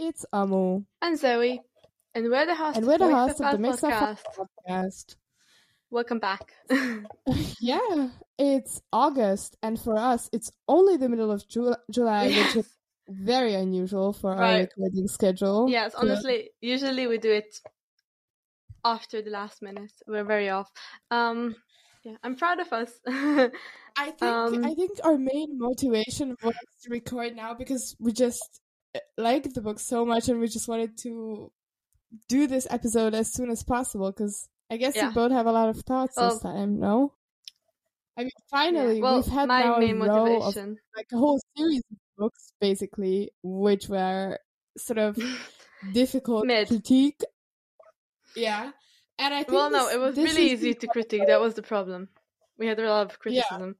It's Amu. And Zoe. And we're the hosts And we're the hosts of of the Mix Up podcast. podcast. Welcome back. Yeah, it's August, and for us, it's only the middle of July, Yes. which is very unusual for our Right. recording schedule. Yes, honestly, usually we do it after the last minute. We're very off. Yeah, I'm proud of us. I think our main motivation was to record now because we just like the book so much, and we just wanted to do this episode as soon as possible because I guess we both have a lot of thoughts this time, no? I mean, finally, we've had now a row of like a whole series of books, basically, which were sort of difficult to critique. Yeah, and I think it was really easy to critique. That was the problem. We had a lot of criticism.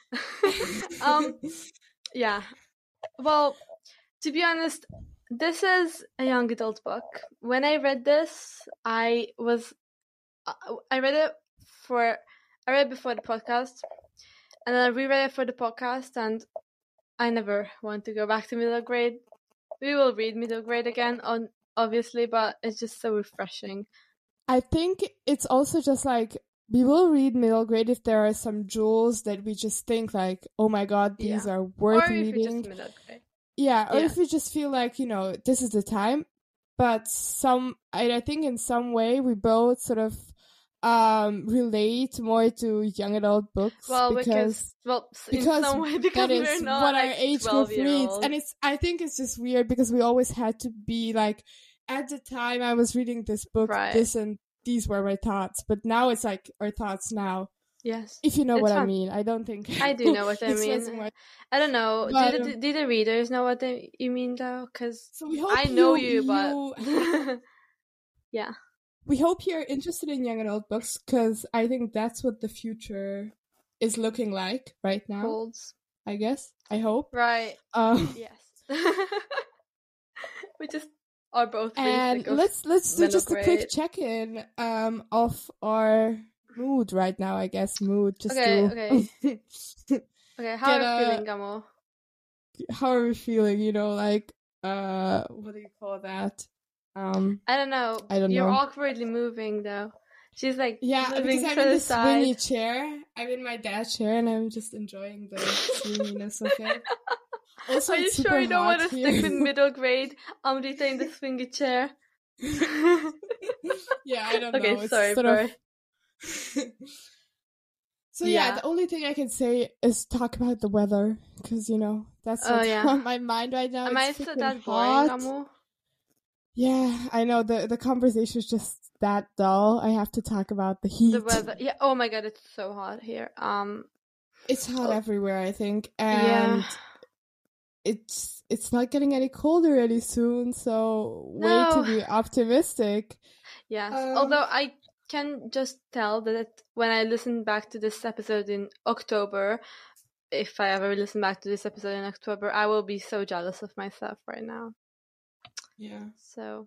Yeah. Well, to be honest, this is a young adult book. When I read this, I read it before the podcast, and then I reread it for the podcast, and I never want to go back to middle grade. We will read middle grade again, obviously, but it's just so refreshing. I think it's also just like, we will read middle grade if there are some jewels that we just think like, oh my god, these are worth reading. Just middle grade. Yeah, or if we just feel like, this is the time. But I think in some way we both sort of relate more to young adult books. Well, because in some way, because that is we're not what like our age group reads. And I think it's just weird because we always had to be like, at the time I was reading this book, this and these were my thoughts. But now it's like our thoughts now. Yes. If you know what I mean. I don't think I do know what I mean. I don't know. But, do the readers know what you mean though? Because I know you, but yeah. We hope you're interested in young adult books because I think that's what the future is looking like right now. Holds. I guess. I hope. Right. Yes. We just are both. And let's do just a quick check-in of our mood right now. I guess mood. Just okay. Okay. How are we feeling, Gamo? How are we feeling? Like what do you call that? I don't know. You're awkwardly moving though. She's like because I'm in this swingy chair. I'm in my dad's chair and I'm just enjoying the swinginess of it. Also, are you sure you don't want to stick with middle grade? Rita in the swingy chair. Yeah, I don't know. Okay, sorry, bro. So the only thing I can say is talk about the weather because that's what's on my mind right now. Am I still that boring, Amu? Yeah, I know the conversation is just that dull. I have to talk about the heat. The weather. Yeah. Oh my god, it's so hot here. It's hot everywhere, I think, and it's not getting any colder any soon. So way to be optimistic. Yes. Although I can just tell that when I listen back to this episode in October, if I ever listen back to this episode in October, I will be so jealous of myself right now. Yeah. So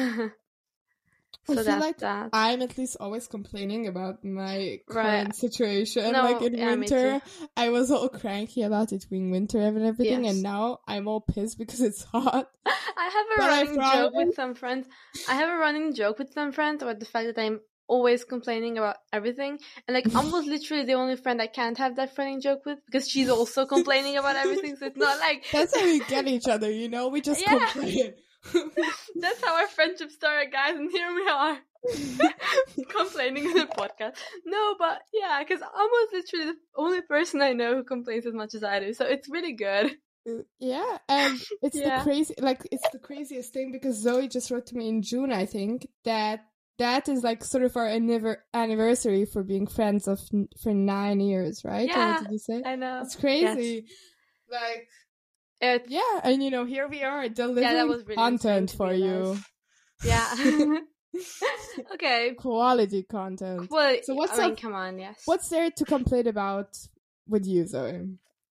I feel like that. I'm at least always complaining about my current situation. No, like in winter, I was all cranky about it being winter and everything, and now I'm all pissed because it's hot. I have a running joke with some friends. About the fact that I'm always complaining about everything, and like almost literally the only friend I can't have that running joke with because she's also complaining about everything. So it's not like that's how we get each other, we just complain. That's how our friendship started, guys, and here we are complaining in the podcast. No, but because almost literally the only person I know who complains as much as I do, so it's really good. Yeah, and it's the craziest thing because Zoe just wrote to me in June, I think, that is like sort of our anniversary for being friends for 9 years, right? Yeah, what did you say? I know. It's crazy. Yes. Like. And here we are delivering really content for you. Yeah. Okay. Quality content. So come on, yes. What's there to complain about with you, Zoe?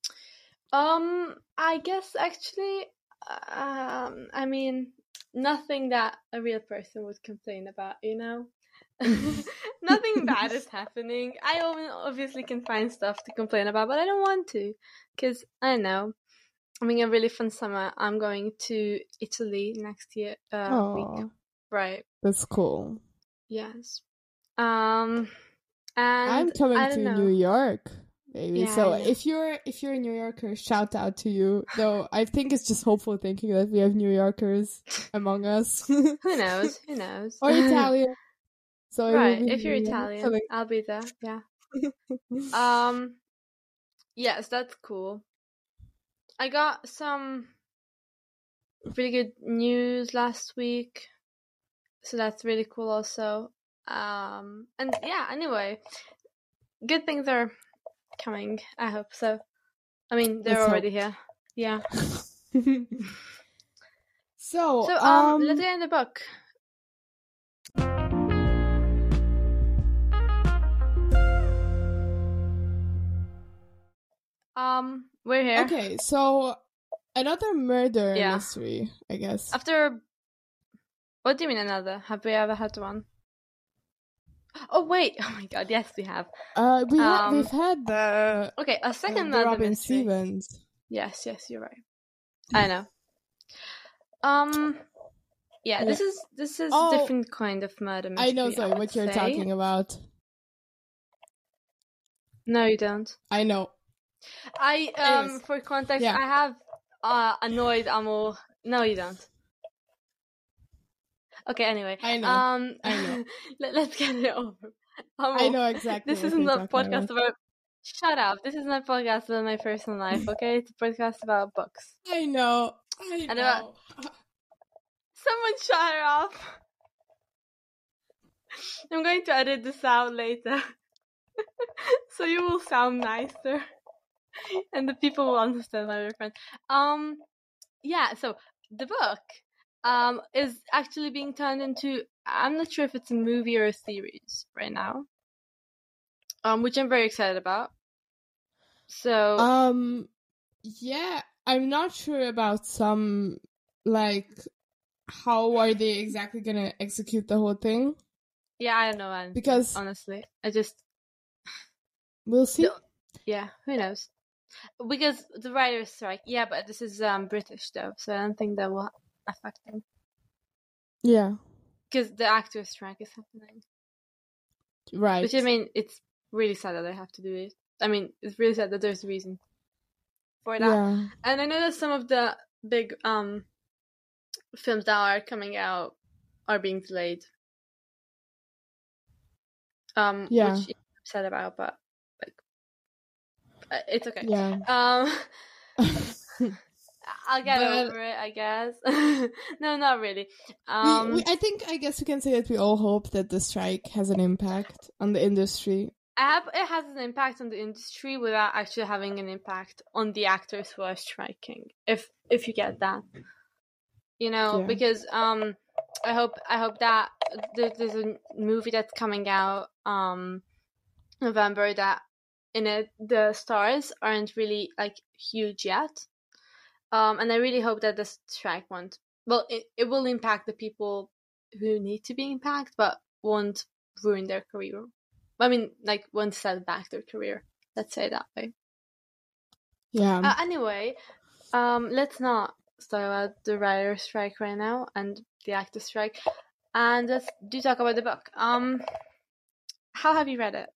I guess actually, I mean, nothing that a real person would complain about, Nothing bad is happening. I obviously can find stuff to complain about, but I don't want to, because I don't know. having a really fun summer. I'm going to Italy next year week. Right. That's cool. Yes. And I'm coming to New York, baby. Yeah, so if you're a New Yorker, shout out to you. Though I think it's just hopeful thinking that we have New Yorkers among us. Who knows? Who knows? Or Italian. So right. If you're Italian, I'll be there. Yeah. Yes, that's cool. I got some really good news last week, so that's really cool also. And yeah, anyway, good things are coming, I hope so. I mean, they're already here. Yeah. So let's get in the book. We're here. Okay, so another murder mystery, I guess. What do you mean another? Have we ever had one? Oh wait! Oh my god! Yes, we have. We've had the a second murder Robin mystery. Stevens. Yes, you're right. I know. Yeah, this is a different kind of murder mystery. I know, Zoe, what you're talking about. No, you don't. I know. For context, I have annoyed Amo. No, you don't. Okay, anyway. I know. Let's get it over. I know exactly. This isn't a podcast about. Shut up! This isn't a podcast about my personal life. Okay, it's a podcast about books. I know. Someone shut her off. I'm going to edit this out later, so you will sound nicer, and the people will understand my reference. Yeah. So the book is actually being turned into. I'm not sure if it's a movie or a series right now. Which I'm very excited about. So yeah, I'm not sure about some, like, how are they exactly gonna execute the whole thing? Yeah, I don't know, because honestly, we'll see. Yeah, who knows? Because the writer's strike. Yeah, but this is British though, so I don't think that will affect them. Yeah, because the actor's strike is happening. Right. Which, I mean, it's really sad that I have to do it. I mean, it's really sad that there's a reason for that. Yeah. And I know that some of the big films that are coming out are being delayed. Which I'm upset about, but like, it's okay. Yeah. I'll get over it, I guess. No, not really. I guess we can say that we all hope that the strike has an impact on the industry. It has an impact on the industry without actually having an impact on the actors who are striking. If you get that, because I hope that there's a movie that's coming out November that in it the stars aren't really like huge yet. And I really hope that the strike won't. Well, it will impact the people who need to be impacted, but won't ruin their career. I mean, like, won't set back their career. Let's say it that way. Yeah. Anyway, let's not talk about the writer's strike right now and the actor's strike, and let's talk about the book. How have you read it?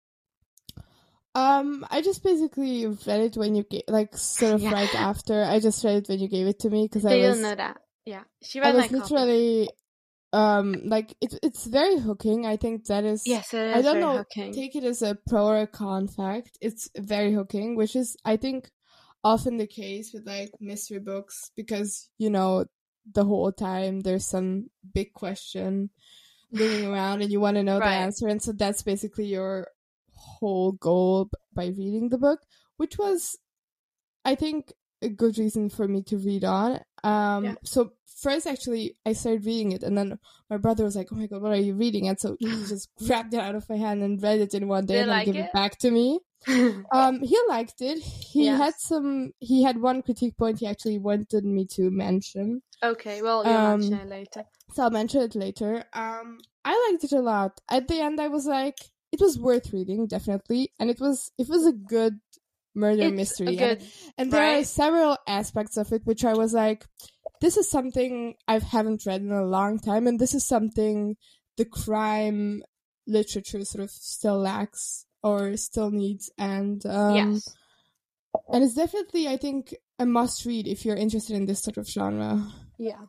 I just basically read it when you right after. I just read it when you gave it to me because I don't know that. Yeah, she read my copy. Literally, it's very hooking. I think that is. Yes, it is. I don't know. Hooking. Take it as a pro or a con fact. It's very hooking, which is, I think, often the case with like mystery books because the whole time there's some big question looming around and you want to know the answer, and so that's basically your whole goal by reading the book, which was, I think, a good reason for me to read on. So first, actually, I started reading it, and then my brother was like, "Oh my god, what are you reading?" And so he just grabbed it out of my hand and read it in one day, and then gave it back to me. He liked it. He had one critique point he actually wanted me to mention. Okay, well, you'll mention it later. So I'll mention it later. I liked it a lot. At the end, I was like, it was worth reading, definitely, and it was a good murder mystery. And there are several aspects of it which I was like, this is something I haven't read in a long time, and this is something the crime literature sort of still lacks or still needs. And and it's definitely, I think, a must read if you're interested in this sort of genre. Yeah.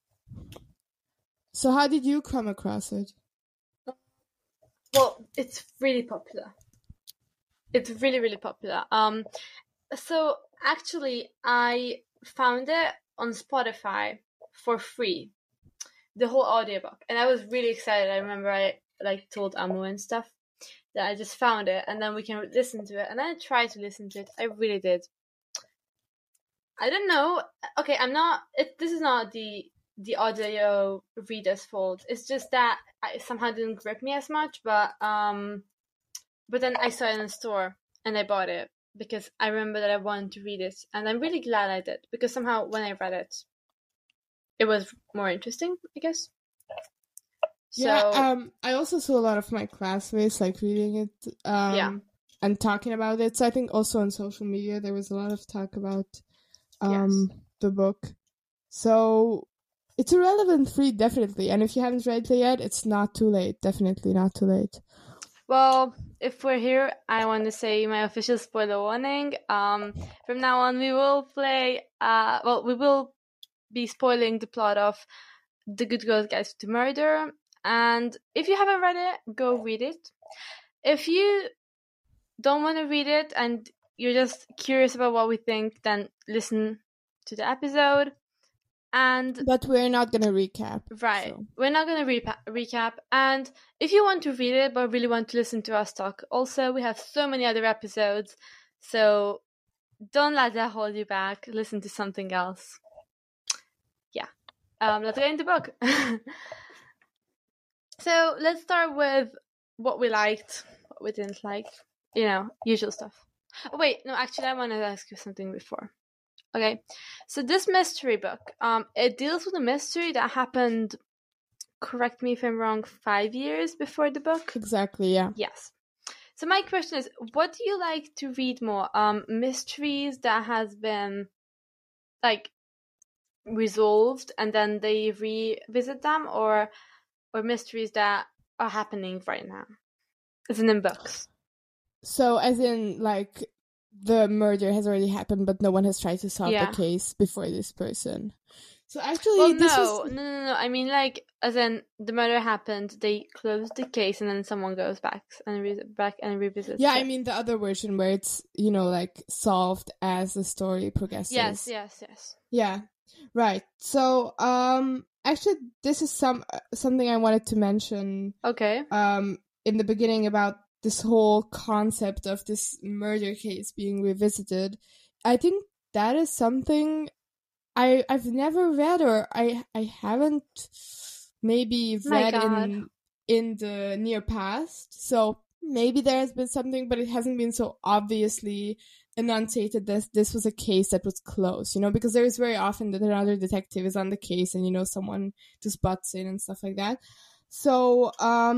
So how did you come across it? Well, it's really popular. It's really, really popular. So actually, I found it on Spotify for free, the whole audiobook, and I was really excited. I remember I told Amu and stuff that I just found it, and then we can listen to it. And I tried to listen to it. I really did. I don't know. Okay, this is not the audio reader's fault. It's just that it somehow didn't grip me as much. But then I saw it in the store and I bought it because I remember that I wanted to read it, and I'm really glad I did, because somehow when I read it, it was more interesting, I guess. I also saw a lot of my classmates reading it and talking about it. So I think also on social media there was a lot of talk about the book. So it's a relevant read, definitely. And if you haven't read it yet, it's not too late. Definitely not too late. Well, if we're here, I want to say my official spoiler warning. From now on, we will play. We will be spoiling the plot of The Good Girl's Guide to Murder. And if you haven't read it, go read it. If you don't want to read it and you're just curious about what we think, then listen to the episode. But we're not going to recap. Right. So. We're not going to recap. And if you want to read it but really want to listen to us talk, also, we have so many other episodes. So don't let that hold you back. Listen to something else. Yeah. Let's get into the book. So let's start with what we liked, what we didn't like. Usual stuff. Oh, wait, no, actually, I want to ask you something before. Okay, so this mystery book, it deals with a mystery that happened, correct me if I'm wrong, 5 years before the book? Exactly, yeah. Yes. So my question is, what do you like to read more? Mysteries that has been, resolved and then they revisit them, or mysteries that are happening right now? As in books. So, as in, the murder has already happened, but no one has tried to solve the case before this person. So actually, no. I mean, as in, the murder happened, they closed the case, and then someone goes back and revisits. Yeah, I mean the other version where it's solved as the story progresses. Yes. Yeah, right. So actually, this is something I wanted to mention. Okay. In the beginning about this whole concept of this murder case being revisited. I think that is something I've never read, or I haven't maybe read in the near past. So maybe there has been something, but it hasn't been so obviously enunciated that this was a case that was closed, because there is very often that another detective is on the case and, someone just butts in and stuff like that. So,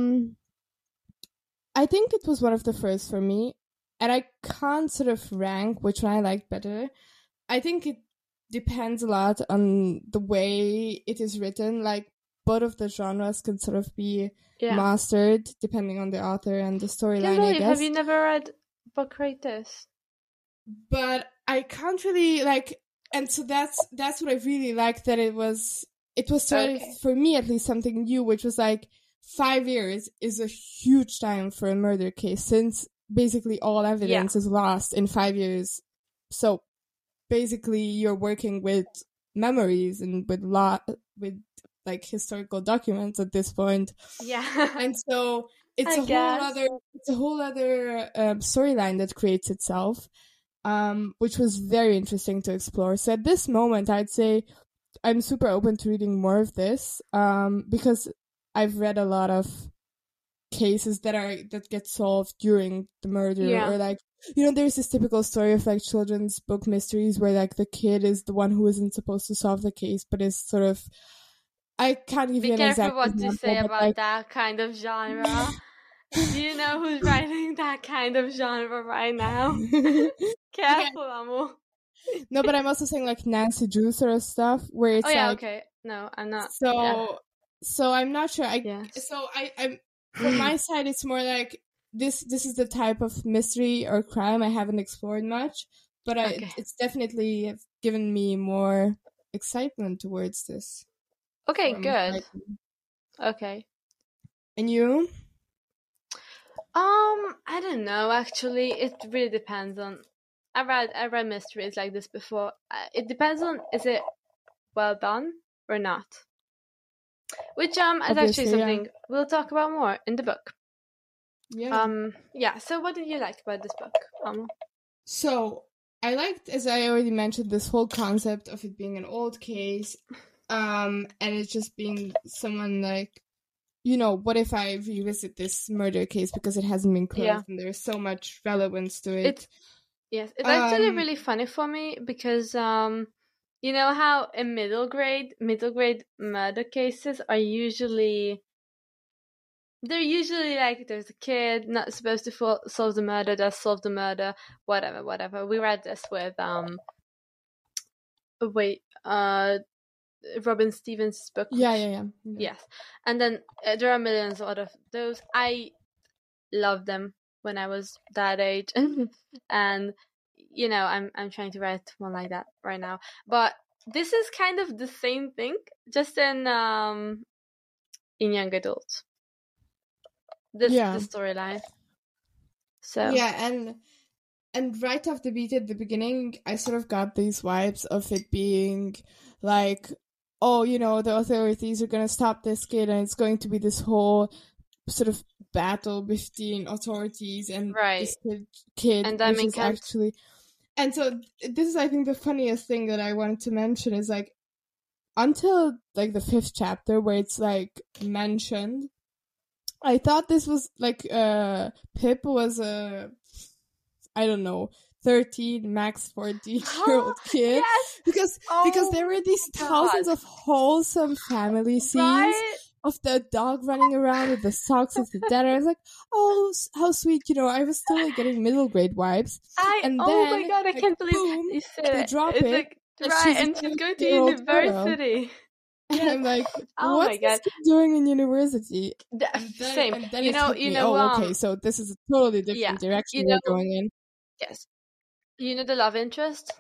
I think it was one of the first for me, and I can't sort of rank which one I liked better. I think it depends a lot on the way it is written. Both of the genres can sort of be mastered depending on the author and the storyline, I guess. Have you never read a book like this? But I can't really, and so that's what I really liked, that it was sort of, for me at least, something new, which was 5 years is a huge time for a murder case, since basically all evidence is lost in 5 years. So basically you're working with memories and with historical documents at this point. Yeah. And so it's a whole other storyline that creates itself, which was very interesting to explore. So at this moment, I'd say I'm super open to reading more of this, because I've read a lot of cases that get solved during the murder, or there's this typical story of children's book mysteries where the kid is the one who isn't supposed to solve the case, but is sort of, I can't give you an exact example. Be careful what you say about that kind of genre. Do you know who's writing that kind of genre right now? Careful, Amo. No, but I'm also saying like Nancy Drew sort of stuff where it's okay. No, I'm not. So I'm not sure. Yes. So I'm from my side, it's more like this is the type of mystery or crime I haven't explored much, but it's definitely given me more excitement towards this. Okay, good. Okay. And you? I don't know. Actually, it really depends on. I read mysteries like this before. It depends on, is it well done or not? Which is actually something we'll talk about more in the book. Yeah. So what did you like about this book, So I liked, as I already mentioned, this whole concept of it being an old case, and it just being someone like, what if I revisit this murder case because it hasn't been closed and there's so much relevance to it. Yes, it's actually really funny for me because you know how in middle grade murder cases are usually like there's a kid not supposed to solve the murder, does solve the murder, whatever. We read this with Robin Stevens' book. Yeah. Yes, and then there are millions of those. I loved them when I was that age, and I'm trying to write one like that right now. But this is kind of the same thing, just in young adults. This storyline. So and right off the beat at the beginning, I sort of got these vibes of it being like, oh, the authorities are going to stop this kid, and it's going to be this whole sort of battle between authorities and this kid, and that which is actually. And so this is, I think, the funniest thing that I wanted to mention is like, until like the 5th chapter where it's like mentioned, I thought this was like Pip was a, I don't know, 13 max 14-year-old kid. Yes! because there were these thousands of wholesome family scenes of the dog running around with the socks of the dad. I was like, oh, how sweet, I was still getting middle grade vibes. Oh my god, I can't believe you said they drop it. Like, and she's going to university. And I'm like, what's this kid doing in university? Same. And then okay, so this is a totally different direction we're going in. Yes. You know the love interest?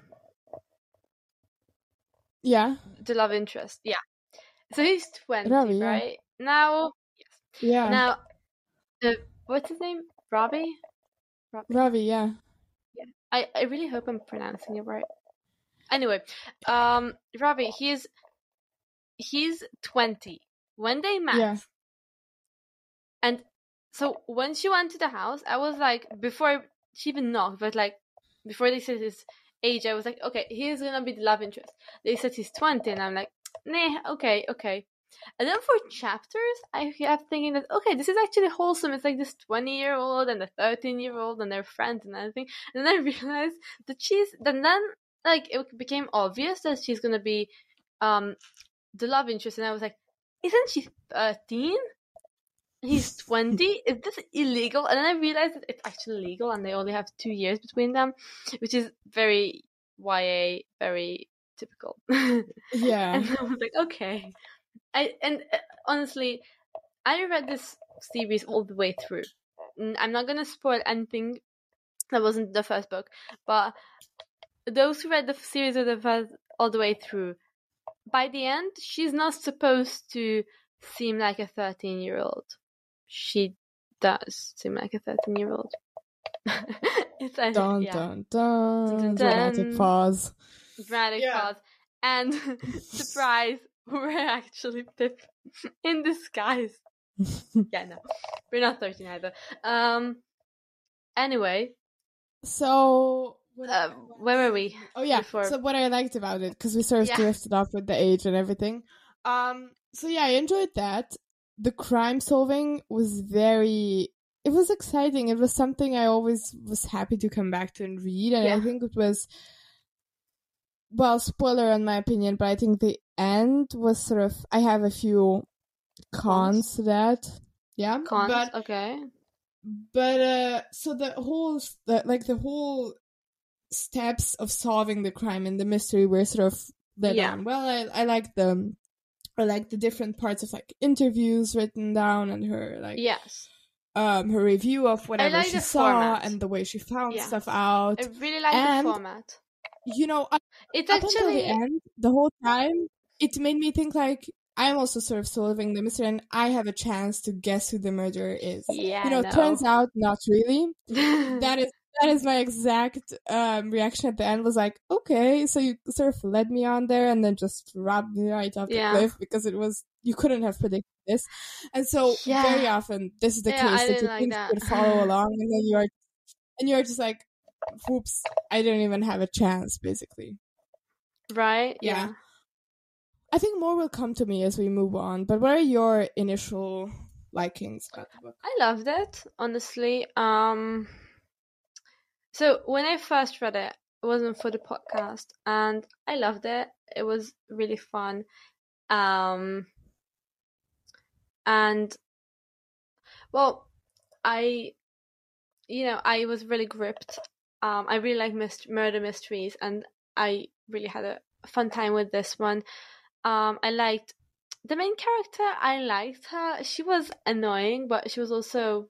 Yeah. The love interest, yeah. So he's 20, Ravi, right? Now, yes. Yeah. Now, what's his name? Ravi? Ravi, yeah. Yeah. I really hope I'm pronouncing it right. Anyway, Ravi, he's 20 when they met. Yeah. And so when she went to the house, I was like, before she even knocked, but like before they said his age, I was like, okay, he's gonna be the love interest. They said he's 20, and I'm like, nah, okay. And then for chapters, I kept thinking that, okay, this is actually wholesome. It's like this 20-year-old and a 13-year-old and their friends and everything. And then I realized that then like it became obvious that she's gonna be the love interest, and I was like, isn't she 13? He's 20? Is this illegal? And then I realized that it's actually legal and they only have 2 years between them, which is very YA, very typical. Yeah. And I was like, okay. Honestly, I read this series all the way through. I'm not going to spoil anything that wasn't the first book, but those who read the series all the way through, by the end, she's not supposed to seem like a 13-year-old. She does seem like a 13-year-old. Dun. Dramatic pause. Dramatic pause. And surprise, we're actually Pip in disguise. Yeah, no. We're not 13 either. Anyway. So... where were we? Oh, yeah. So what I liked about it, because we sort of drifted off with the age and everything. So yeah, I enjoyed that. The crime solving was it was exciting. It was something I always was happy to come back to and read. And I think it was, well, spoiler in my opinion, but I think the end was sort of, I have a few cons to that. Yeah. Cons, okay. so the whole steps of solving the crime and the mystery were sort of led on. Well, I like the different parts of like interviews written down and her like her review of whatever she saw format. And the way she found stuff out. I really like the format. You know, it's up until the end, the whole time, it made me think like I'm also sort of solving the mystery and I have a chance to guess who the murderer is. Yeah, you know, turns out not really. That is my exact reaction at the end, was like, okay, so you sort of led me on there and then just robbed me right off the cliff, because you couldn't have predicted this. And so very often this is the case that you think you could follow along and then you're just like, whoops, I didn't even have a chance, basically. Right? Yeah. I think more will come to me as we move on, but what are your initial likings about the book? I loved it, honestly. So when I first read it, it wasn't for the podcast, and I loved it. It was really fun. And well, I was really gripped. I really like murder mysteries, and I really had a fun time with this one. I liked the main character. I liked her. She was annoying, but she was also...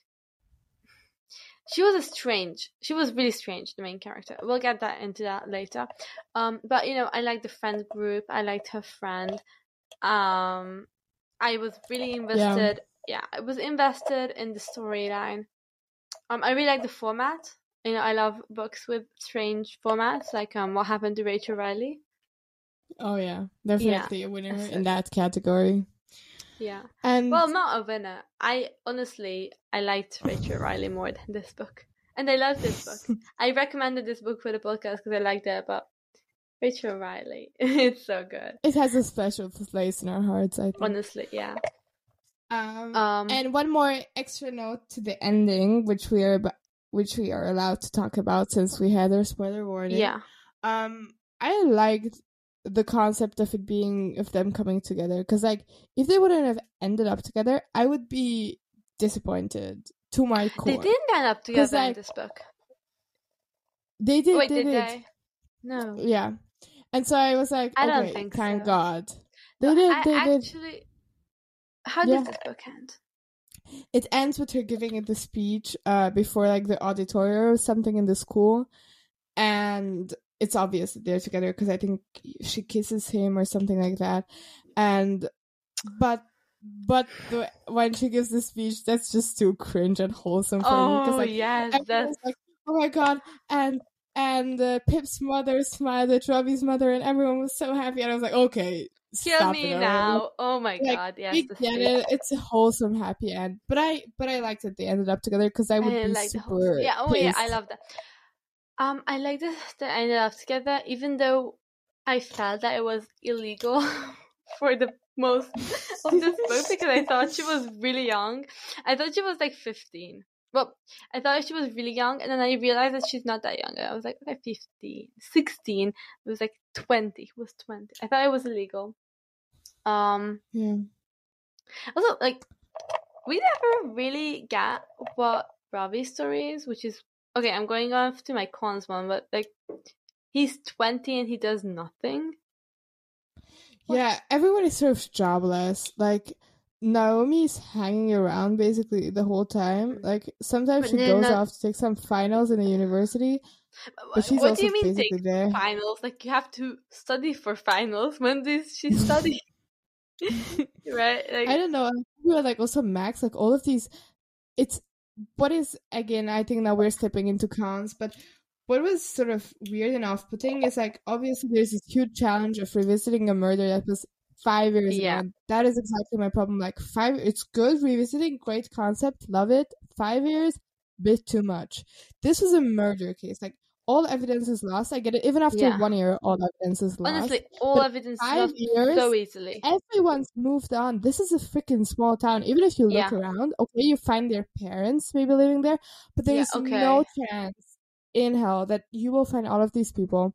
She was really strange, the main character. We'll get into that later. But, you know, I liked the friend group. I liked her friend. I was really invested. Yeah, I was invested in the storyline. I really like the format. You know, I love books with strange formats, like What Happened to Rachel Riley. Oh, yeah. Definitely a winner in that category. Yeah. And well, not a winner. I liked Rachel Riley more than this book. And I love this book. I recommended this book for the podcast because I liked it, but Rachel Riley, it's so good. It has a special place in our hearts, I think. Honestly, yeah. And one more extra note to the ending, which we are allowed to talk about since we had our spoiler warning. Yeah. I liked the concept of them coming together, because like if they wouldn't have ended up together, I would be disappointed to my core. They didn't end up together in this book. They did. Wait, did they? No. Yeah, and so I was like, I okay, don't think thank so. God. They did. Actually, how did this book end? It ends with her giving it the speech before like the auditorium or something in the school, and it's obvious that they're together because I think she kisses him or something like that. And but when she gives the speech, that's just too cringe and wholesome for me. Oh, like, yes, that's like, oh my God, and Pip's mother smiled at Robbie's mother, and everyone was so happy. And I was like, okay, kill me now. Oh my God, yes, we get it. It's a wholesome, happy end. But I liked that they ended up together because I would be super yeah. Oh pissed. yeah, I love that. I like that they ended up together, even though I felt that it was illegal for the most of this book, because I thought she was really young. I thought she was like 15. Well, I thought she was really young, and then I realized that she's not that young. I was like, okay, 15, 16. It was like 20. It was 20. I thought it was illegal. Yeah. Also, like, we never really get what Robbie's story is, which is... Okay, I'm going off to my cons one, but like, he's 20 and he does nothing. Yeah, everyone is sort of jobless. Like, Naomi's hanging around basically the whole time. Like, sometimes she goes off to take some finals in a university, but she's what do you mean basically take there. Finals? Like, you have to study for finals. When does she study? Right? Like, I don't know. Like, also Max, like all of these, it's... What is, again, I think now we're stepping into cons, but what was sort of weird and off-putting is, like, obviously there's this huge challenge of revisiting a murder that was 5 years ago. And that is exactly my problem. Like, it's good, revisiting, great concept, love it. 5 years, bit too much. This was a murder case. Like, all evidence is lost. I get it. Even after 1 year, all evidence is lost. Honestly, all evidence is lost so easily. Everyone's moved on. This is a freaking small town. Even if you look around, okay, you find their parents maybe living there, but there is no chance in hell that you will find all of these people.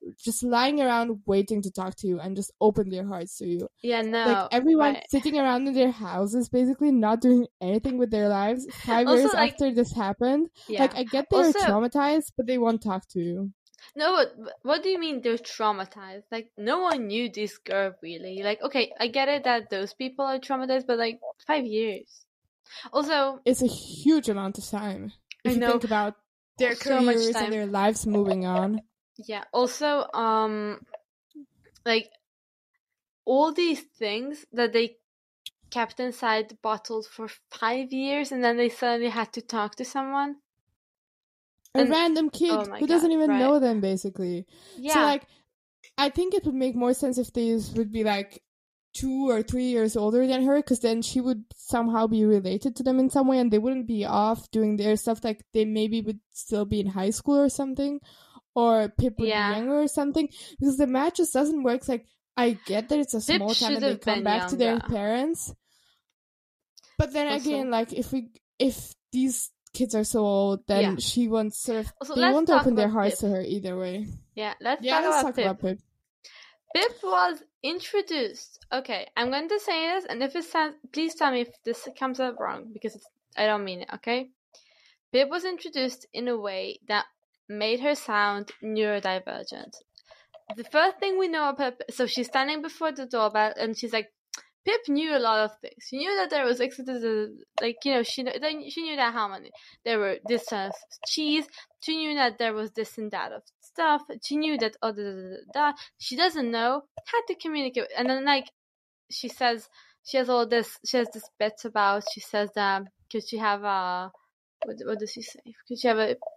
just lying around waiting to talk to you and just open their hearts to you. Yeah, no. Like everyone sitting around in their houses, basically not doing anything with their lives. 5 Also, years like, after this happened, yeah. like I get they're Also, traumatized, but they won't talk to you. No, but what do you mean they're traumatized? Like, no one knew this girl really. Like, okay, I get it that those people are traumatized, but like 5 years. Also, it's a huge amount of time. If I know. You think about their careers and their lives moving on. Yeah. Also, like all these things that they kept inside the bottles for 5 years, and then they suddenly had to talk to someone. A random kid who doesn't even know them, basically. Yeah. So, like, I think it would make more sense if these would be, like, 2 or 3 years older than her, because then she would somehow be related to them in some way, and they wouldn't be off doing their stuff. Like, they maybe would still be in high school or something, or Pip would be younger or something. Because the math just doesn't work. Like, I get that it's a small town and they come back to their parents. But then again, like, if these kids are so old, then she won't they won't open their hearts to her either way. Yeah, let's talk about Pip. Pip was introduced. Okay, I'm going to say this, and if it sounds, please tell me if this comes out wrong, because I don't mean it, okay? Pip was introduced in a way that made her sound neurodivergent. The first thing we know about Pip, so she's standing before the doorbell, and she's like, Pip knew a lot of things. She knew that there was like, you know, she knew that how many there were this cheese. She knew that there was this and that of stuff. She knew that she doesn't know how to communicate. And then, like, she says she has all this. She has this bits about. She says that could she have what does she say? Could she have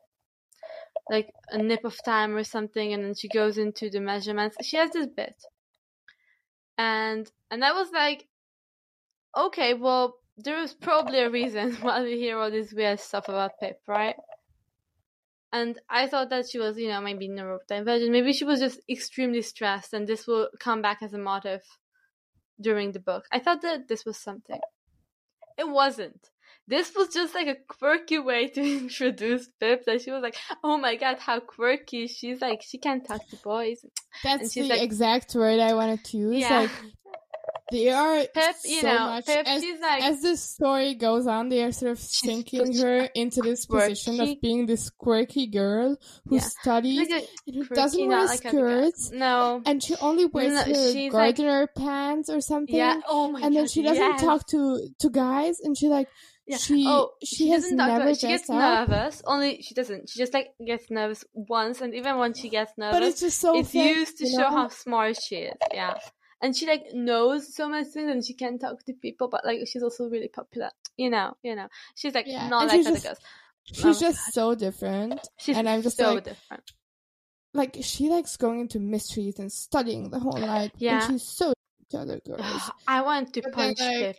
a nip of time or something? And then she goes into the measurements. She has this bit. And that was like, okay, well, there was probably a reason why we hear all this weird stuff about Pip, right? And I thought that she was, you know, maybe neurodivergent. Maybe she was just extremely stressed, and this will come back as a motive during the book. I thought that this was something. It wasn't. This was just like a quirky way to introduce Pip, that she was like, oh my god, how quirky. She's like, she can't talk to boys. That's the exact word I wanted to use. Yeah. Like, they are Pip, you so know, much, Pip, she's like, as the story goes on, they are sort of sinking her into this position of being this quirky girl who studies and who doesn't wear skirts. No. And she only wears her gardener pants or something. Yeah, oh my god. And then she doesn't talk to guys, and she like, she has never she gets nervous. Only she doesn't. She just like gets nervous once, and even when she gets nervous, but it's just so it's used to show how smart she is. Yeah, and she like knows so much things, and she can talk to people. But like, she's also really popular. You know. She's like not like other girls. She's just so different. And I'm just so different. Like, she likes going into mysteries and studying the whole night. Yeah, and she's so different to other girls. I want to punch Pip.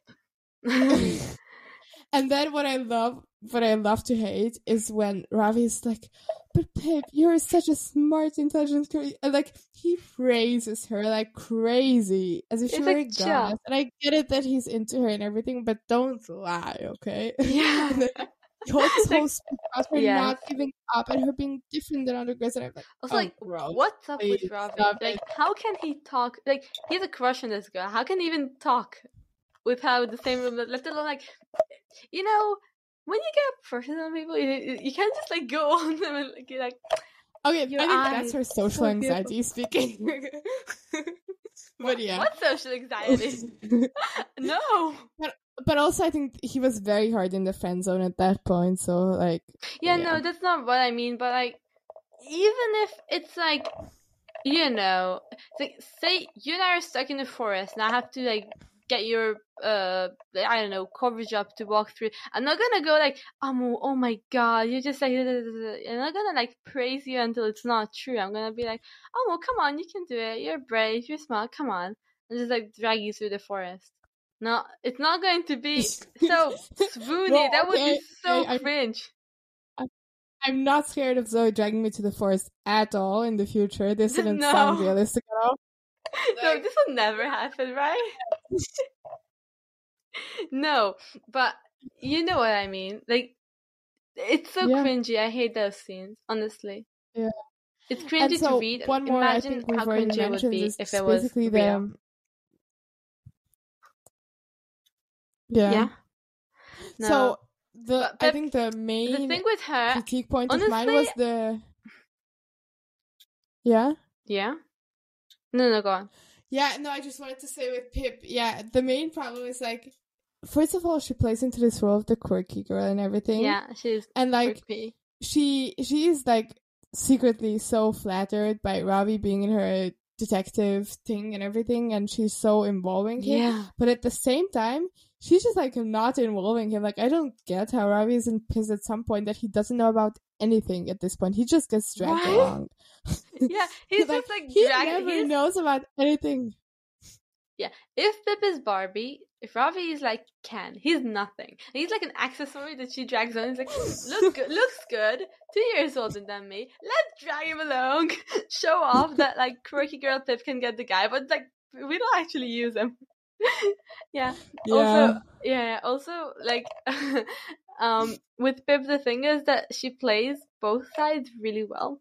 And then what I love to hate is when Ravi's like, but Pip, you're such a smart, intelligent girl. And like, he praises her like crazy, as if she were a goddess. And I get it that he's into her and everything, but don't lie, okay? Yeah. Whole speech about her not giving up and her being different than other girls. And I'm like, also, like, what's up with Ravi? Like, how can he talk? Like, he has a crush on this girl. How can he even talk with her in the same room? Let alone, like, you know, when you get crushes on people, you can't just like go on them and like, you're like, okay, I think that's her social anxiety speaking. But yeah, what social anxiety? No. But also, I think he was very hard in the friend zone at that point. So like, no, that's not what I mean. But like, even if it's like, you know, like, say you and I are stuck in the forest, and I have to like get your I don't know, coverage up to walk through. I'm not gonna go like, oh my god, you're just like, I'm not gonna like praise you until it's not true. I'm gonna be like, oh well, come on, you can do it, you're brave, you're smart, come on, and just like drag you through the forest. No, it's not going to be so swoony. No, that would be so cringe. I'm not scared of Zoe dragging me to the forest at all in the future. This didn't sound realistic at all. No, this will never happen, right? No, but you know what I mean. Like, it's so cringy. I hate those scenes, honestly. Yeah. It's cringy to read. One more, Imagine I think we've how already cringy it would mentioned be is if it was basically real. Yeah. No. So But I think the main thing with her, critique point honestly, of mine was the Yeah? No, go on. Yeah, no, I just wanted to say with Pip, yeah, the main problem is like, first of all, she plays into this role of the quirky girl and everything. Yeah, she's and like quirky. She is like secretly so flattered by Ravi being in her detective thing and everything, and she's so involving him. Yeah. But at the same time, she's just like not involving him. Like, I don't get how Ravi isn't pissed at some point that he doesn't know about anything at this point. He just gets dragged along. Yeah, he's like, just like he never knows about anything. Yeah, if Pip is Barbie, if Ravi is like Ken, he's nothing. He's like an accessory that she drags on. He's like, looks good, 2 years older than me. Let's drag him along, show off that like quirky girl Pip can get the guy, but like we don't actually use him. Yeah. Also, like, with Pip, the thing is that she plays both sides really well.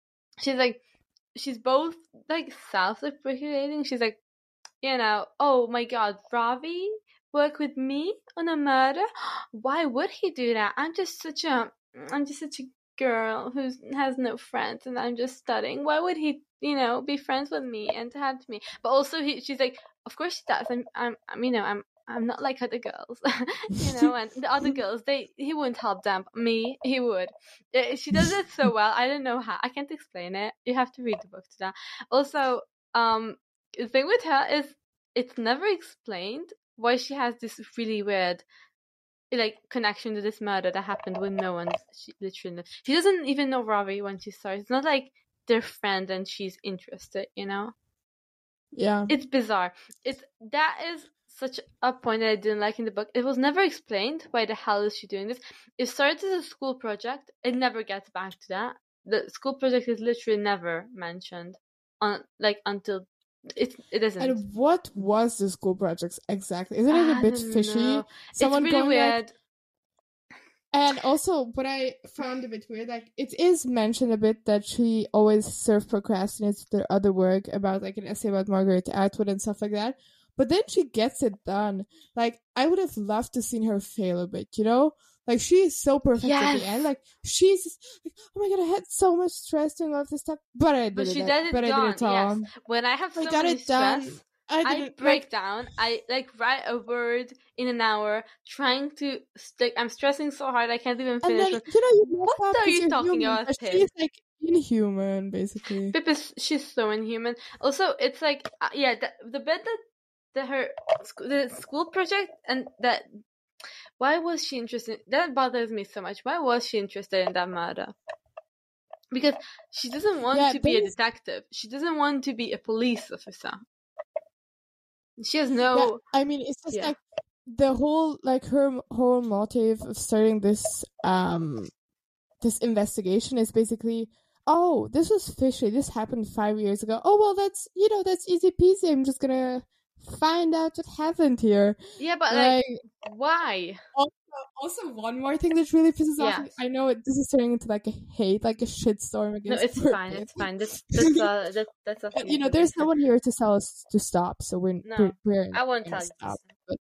She's both like self-deprecating. She's like, oh my god, Ravi work with me on a murder? Why would he do that? I'm just such a girl who has no friends and I'm just studying. Why would he, be friends with me and to have me? But also she's like, of course she does. I'm not like other girls, and the other girls, he wouldn't help them. Me, he would. She does it so well. I don't know how. I can't explain it. You have to read the book to that. Also, the thing with her is it's never explained why she has this really weird like connection to this murder that happened with no one. She doesn't even know Ravi when she starts. It's not like they're friends and she's interested, Yeah. It's bizarre. That is such a point that I didn't like in the book. It was never explained why the hell is she doing this. It started as a school project. It never gets back to that. The school project is literally never mentioned until it isn't. And what was the school project exactly? Isn't it a bit fishy? Someone it's really weird. And also, what I found a bit weird, like, it is mentioned a bit that she always procrastinates their other work about, like, an essay about Margaret Atwood and stuff like that. But then she gets it done. Like, I would have loved to seen her fail a bit, Like, she is so perfect at the end. Like, she's just, like, oh my god, I had so much stress doing all of this stuff. But I did it. But I did it all. Yes. When I have so much stress, I break down. I write a word in an hour, trying to stick. I'm stressing so hard I can't even finish. And then, what are you talking about? She's like inhuman, basically. Pip she's so inhuman. Also, it's like the bit that the school project and that. Why was she interested? That bothers me so much. Why was she interested in that murder? Because she doesn't want to be a detective. She doesn't want to be a police officer. She has no... Yeah, I mean, it's just like the whole, like, her whole motive of starting this this investigation is basically, oh, this was fishy. This happened 5 years ago. Oh, well, that's easy peasy. I'm just gonna find out what happened here. Yeah, but like why? Also, one more thing that really pisses off me. I know this is turning into like a hate, like a shitstorm against. No, it's fine. It's fine. That's a thing. There's no one here to tell us to stop, so we're I won't tell you. Stop.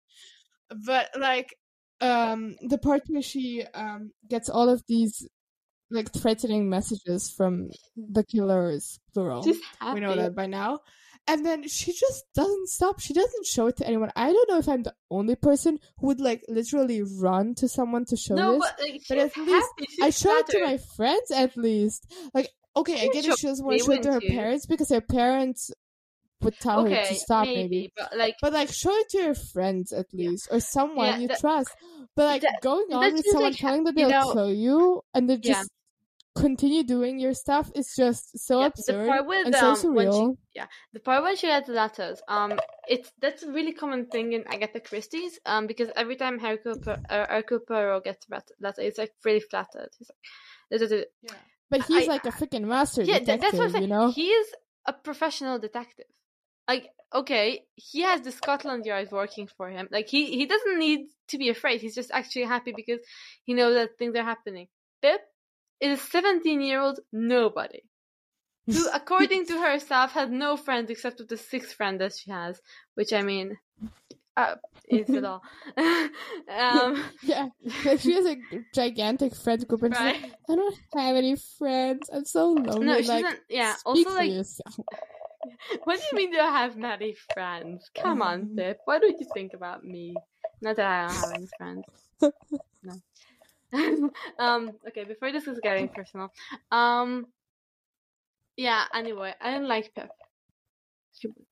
But like, the part where she gets all of these like threatening messages from the killers, plural. We know that by now. And then she just doesn't stop. She doesn't show it to anyone. I don't know if I'm the only person who would like literally run to someone to show this. But at least I show it to my friends at least. Like, okay, I get it. She doesn't want to show it to her parents because her parents would tell her to stop maybe. But like show it to your friends at least. Or someone you trust. But like going on with someone telling that they'll kill you and they just continue doing your stuff is just so absurd and so surreal. The part when she gets letters, that's a really common thing in Agatha Christie's, because every time Hercule Poirot gets a letter, he's like really flattered. He's like, but he's like a freaking master detective, that's what I'm saying. He is a professional detective. Like, okay, he has the Scotland Yard working for him. Like, he doesn't need to be afraid. He's just actually happy because he knows that things are happening. Pip is a 17-year-old nobody. who, according to herself, had no friends except with the 6th friend that she has, which I mean, is it all? Yeah, like she has a gigantic friend group, and she's Right. like, I don't have any friends. I'm so lonely. No, she like, doesn't. Yeah. speak Also, for like, yourself. what do you mean you don't have many friends? Come on, Pip. Why don't you think about me? Not that I don't have any friends. No. Okay, before this is getting personal. Yeah, anyway, I don't like Pip. She was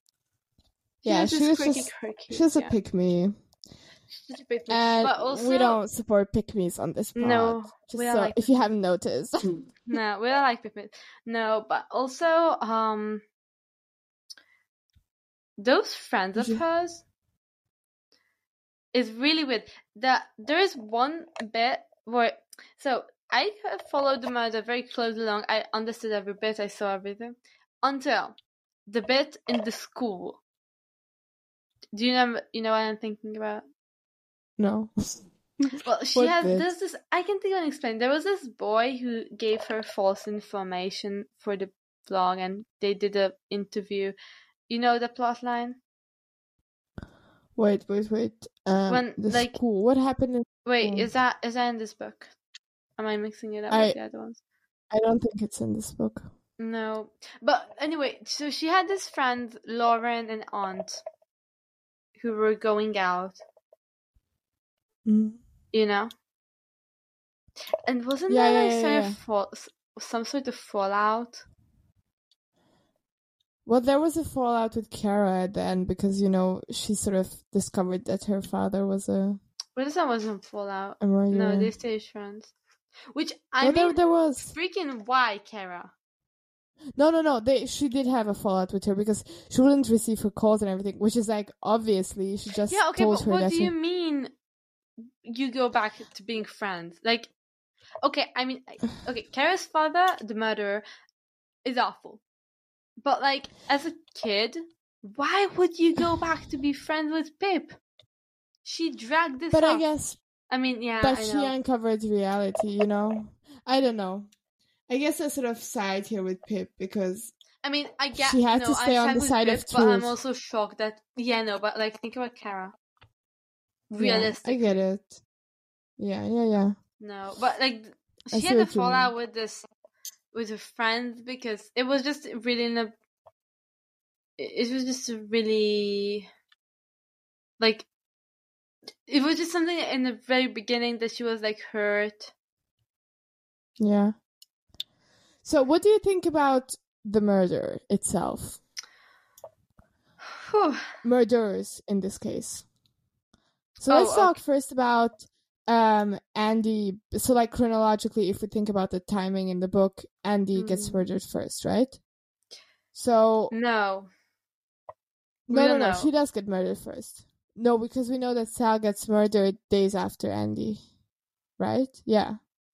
a pick-me. She's a pick-me. And but also, we don't support pick-me's on this pod. No, just so like if you haven't noticed. No, we don't like pick-me's. No, but also, those friends of hers is really weird. There is one bit where, so I have followed the murder very closely along. I understood every bit. I saw everything until the bit in the school. Do you know what I'm thinking about? No. Well, there's this, I can't even explain. There was this boy who gave her false information for the blog, and they did an interview. You know the plot line? Wait. When, the school. What happened? Wait, is that in this book? Am I mixing it up with the other ones? I don't think it's in this book. No. But anyway, so she had this friend, Lauren and Aunt, who were going out. Mm-hmm. You know? And wasn't there some sort of fallout? Well, there was a fallout with Kara at the end because, she sort of discovered that her father was a... Well, this one wasn't fallout. No, they stayed friends. Which, I mean, there was... freaking why, Kara? No. She did have a fallout with her because she wouldn't receive her calls and everything, which is like, obviously, she just told her what that... do you mean you go back to being friends? Like, Kara's father, the murderer, is awful. But, like, as a kid, why would you go back to be friends with Pip? She dragged this up. I guess... I mean, yeah, But I she know. uncovered reality, I don't know. I guess I sort of side here with Pip because... I mean, I get... She had to stay on the side of truth. But I'm also shocked that... Yeah, no, but, like, think about Kara. Realistic. Yeah, I get it. Yeah. No, but, like, she had a fallout with her friends because it was just really it was just really, like, it was just something in the very beginning that she was, like, hurt. Yeah. So what do you think about the murder itself? Murderers in this case. So let's talk first about Andy. So, like, chronologically, if we think about the timing in the book, Andy gets murdered first, right? So no, she does get murdered first. No, because we know that Sal gets murdered days after Andy, right? Yeah.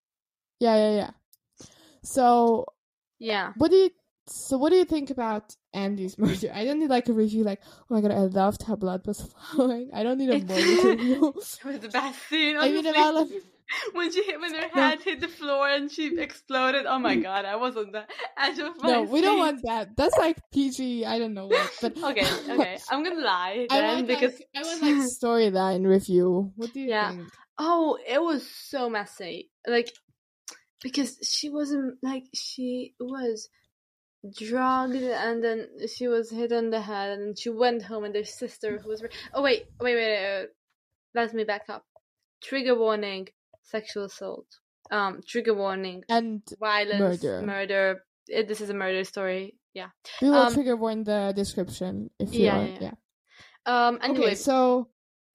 So yeah. What do you think about Andy's murder? I don't need like a review like, oh my god, I loved how blood was flowing. I don't need a morning review. It was the best scene. I mean, about when her head hit the floor and she exploded. Oh my god, I was on the edge of my No, we seat. don't want that. That's like PG. I don't know what. But okay. I'm gonna lie then I want like storyline review. What do you think? Oh, it was so messy. Like, because she wasn't like she was drugged and then she was hit on the head and she went home and their sister who was wait, let me back up. Trigger warning: sexual assault, trigger warning, and violence, murder. This is a murder story. Yeah, we will trigger warn the description if you want. Anyway, okay, so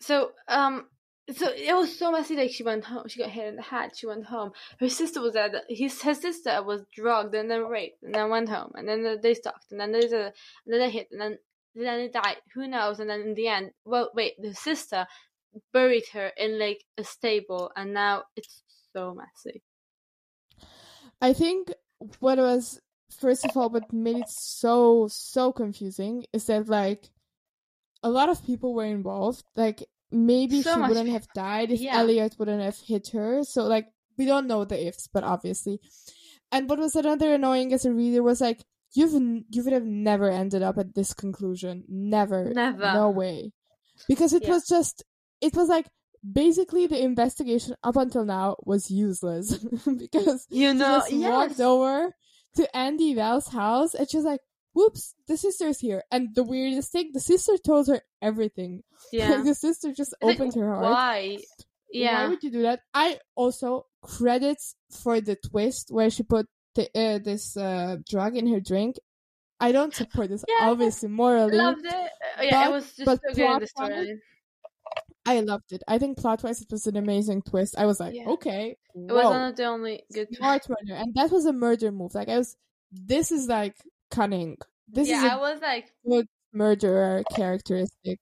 it was so messy. Like, she went home. She got hit in the head. She went home. Her sister was there. Her sister was drugged and then raped and then went home. And then they stalked. And then they hit. And then they died. Who knows? And then in the end, the sister buried her in like a stable. And now it's so messy. I think what was, first of all, what made it so confusing is that like a lot of people were involved. Like, maybe she wouldn't have died if Elliot wouldn't have hit her. So, like, we don't know the ifs, but obviously. And what was another annoying as a reader was like, you would have never ended up at this conclusion. Never. No way. Because it was like, basically the investigation up until now was useless. Because you know, she just walked over to Andy Val's house and she's like, whoops, the sister's here. And the weirdest thing, the sister told her everything. Yeah. Like, the sister just opened her heart. Why? Yeah. Why would you do that? I also credits for the twist where she put this drug in her drink. I don't support this, obviously, morally. Loved it. Yeah, it was just so good in the story. I loved it. I think plot-wise, it was an amazing twist. I was like, okay, it was one of the only good smart murder, and that was a murder move. Like, this is like cunning. This is I was like good murderer characteristic.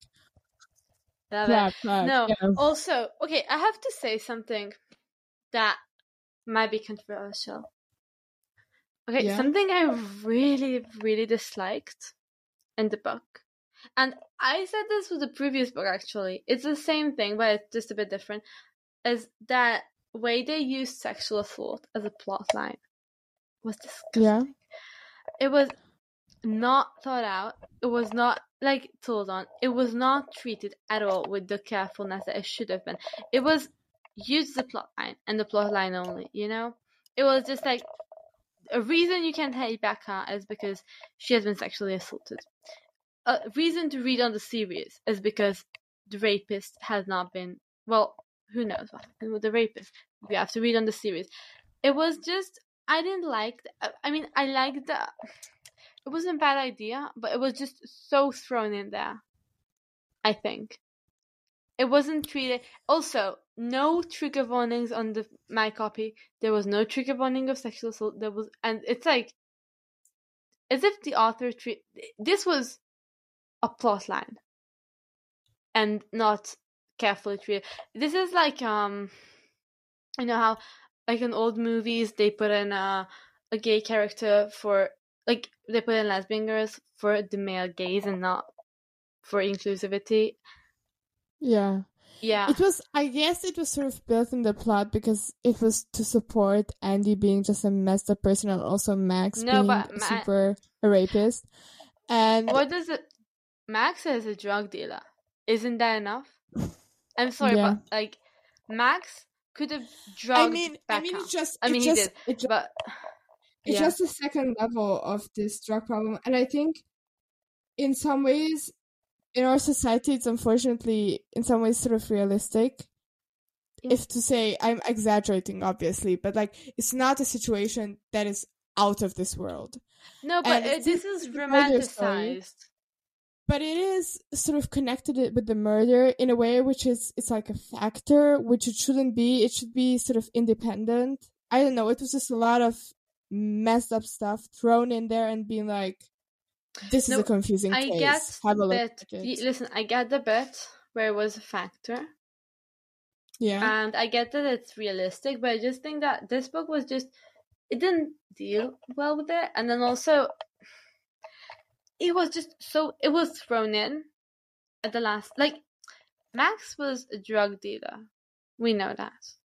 No, also, okay, I have to say something that might be controversial. Okay, something I really, really disliked in the book. And I said this with the previous book, actually. It's the same thing, but it's just a bit different. Is that way they used sexual assault as a plot line was disgusting. Yeah. It was not thought out. It was not, like, told on. It was not treated at all with the carefulness that it should have been. It was used as a plot line, and the plot line only, you know? It was just like, a reason you can't hate Becca is because she has been sexually assaulted. A reason to read on the series is because the rapist has not been, well, who knows what happened with the rapist. We have to read on the series. It was just, I didn't like, I liked the, it wasn't a bad idea, but it was just so thrown in there, I think. It wasn't treated, also, no trigger warnings on my copy. There was no trigger warning of sexual assault. And it's like, as if the author this was a plot line and not carefully treated. This is like, you know how, like in old movies, they put in a gay character for, like, they put in lesbian girls for the male gaze and not for inclusivity. Yeah. Yeah. It was, I guess it was sort of built in the plot because it was to support Andy being just a messed up person and also Max being a rapist. And what does it, Max is a drug dealer. Isn't that enough? I'm sorry, but like, Max could have drugged Becca. It's just it's just the second level of this drug problem. And I think in some ways, in our society, it's unfortunately in some ways sort of realistic. Yeah. If to say, I'm exaggerating, obviously, but like, it's not a situation that is out of this world. No, but this is romanticized. But it is sort of connected with the murder in a way which is, it's like a factor, which it shouldn't be. It should be sort of independent. I don't know. It was just a lot of messed up stuff thrown in there and being like, this is a confusing case. I get the bit. Listen, I get the bit where it was a factor. Yeah. And I get that it's realistic, but I just think that this book was just, it didn't deal well with it. And then also, it was just so, it was thrown in at the last, like, Max was a drug dealer. We know that.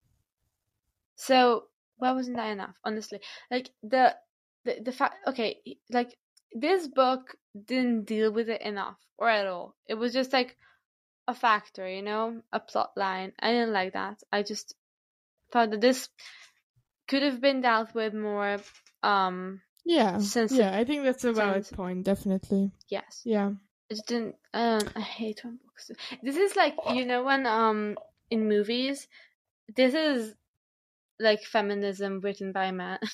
So, why wasn't that enough, honestly? Like, the fact, okay, like, this book didn't deal with it enough, or at all. It was just like a factor, you know, a plot line. I didn't like that. I just thought that this could have been dealt with more, yeah, I think that's a valid point, definitely. Yes. Yeah. I just didn't, I hate when books. This is like, you know, when, in movies, this is like feminism written by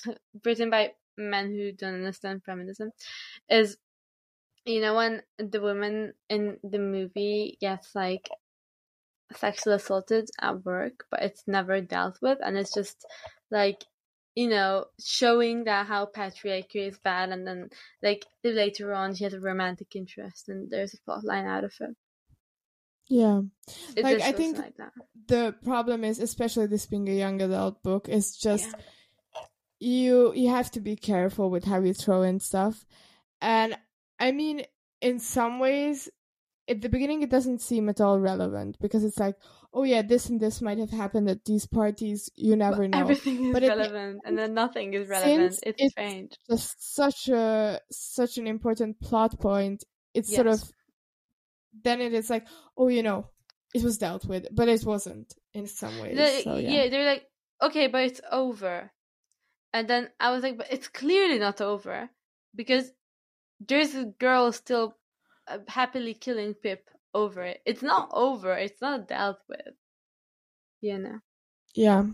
men who don't understand feminism, is, you know, when the woman in the movie gets like sexually assaulted at work, but it's never dealt with, and it's just like, you know, showing that how patriarchy is bad, and then like later on she has a romantic interest and there's a plot line out of it. Yeah. Like, I think like the problem is, especially this being a young adult book, is just you have to be careful with how you throw in stuff. And I mean, in some ways, at the beginning it doesn't seem at all relevant, because it's like, oh yeah, this and this might have happened at these parties. You never know. Everything is relevant, and then nothing is relevant. It's strange. Just such an important plot point. It's sort of, then it is like, oh, it was dealt with, but it wasn't in some ways. They're like, okay, but it's over. And then I was like, but it's clearly not over, because there's a girl still happily killing Pip over it. It's not over. It's not dealt with. Yeah. Yeah.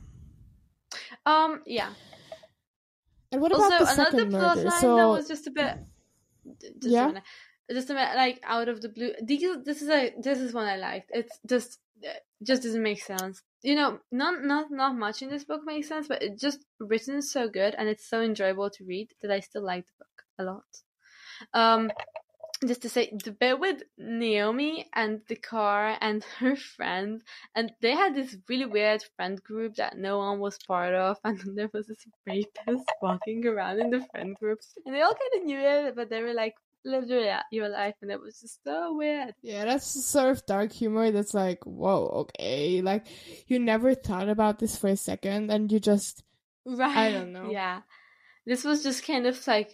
And what about the second murder? Plot line that was just a bit. Just a bit like out of the blue. This is one I liked. It's just doesn't make sense. Not much in this book makes sense, but it's just written so good, and it's so enjoyable to read that I still like the book a lot. Just to say, the bit with Naomi and the car and her friend, and they had this really weird friend group that no one was part of, and then there was this rapist walking around in the friend group, and they all kind of knew it, but they were like, live your life, and it was just so weird. Yeah, that's sort of dark humor that's like, whoa, okay, like, you never thought about this for a second, and you just, right, I don't know. Yeah, this was just kind of like,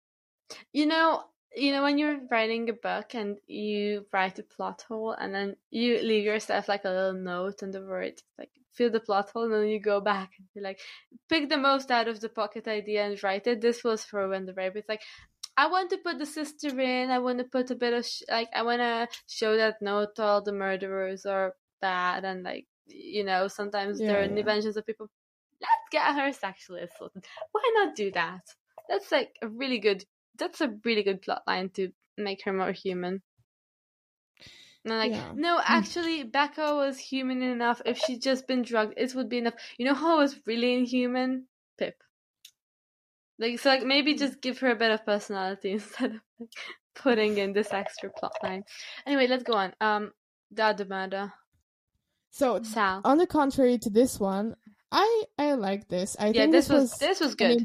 when you're writing a book and you write a plot hole and then you leave yourself like a little note on the word, like fill the plot hole, and then you go back and be like, pick the most out of the pocket idea and write it. This was for When the Rape. It's like, I want to put the sister in. I want to put a bit of I want to show that not all the murderers are bad, and like, sometimes there are inventions of people. Let's get her sexually assaulted. Why not do that? That's like a really good plot line to make her more human. And like, no, actually, Becca was human enough. If she'd just been drugged, it would be enough. You know who was really inhuman? Pip. Like, maybe just give her a bit of personality instead of like, putting in this extra plot line. Anyway, let's go on. The other murder. So, Sal. On the contrary to this one, I like this. I think this was good.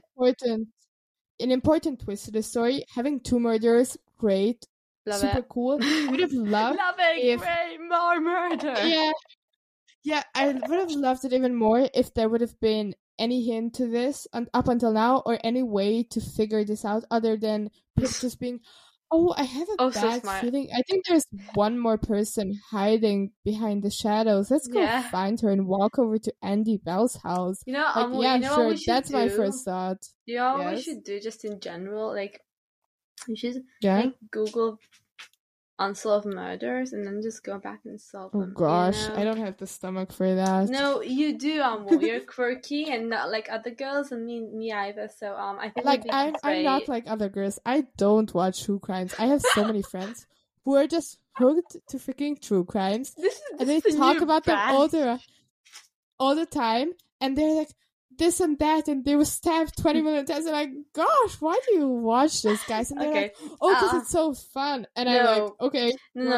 An important twist to the story. Having two murderers, great. Love super it. Cool. I would have loved great, more murder. Yeah, I would have loved it even more if there would have been any hint to this up until now, or any way to figure this out other than Pip just being, I have a bad feeling. I think there's one more person hiding behind the shadows. Let's go find her and walk over to Andy Bell's house. Sure, that's my first thought. What we should do just in general? Like, we should Google unsolved murders and then just go back and solve them. Oh gosh, I don't have the stomach for that. No, you do, Amu. You're quirky and not like other girls, and me either. So I think I'm not like other girls. I don't watch true crimes. I have so many friends who are just hooked to freaking true crimes, and they talk about them all the time, and they're like this and that, and they were stabbed 20 million times. I'm like, gosh, why do you watch this, guys? And they're like, because it's so fun. And I'm like, okay,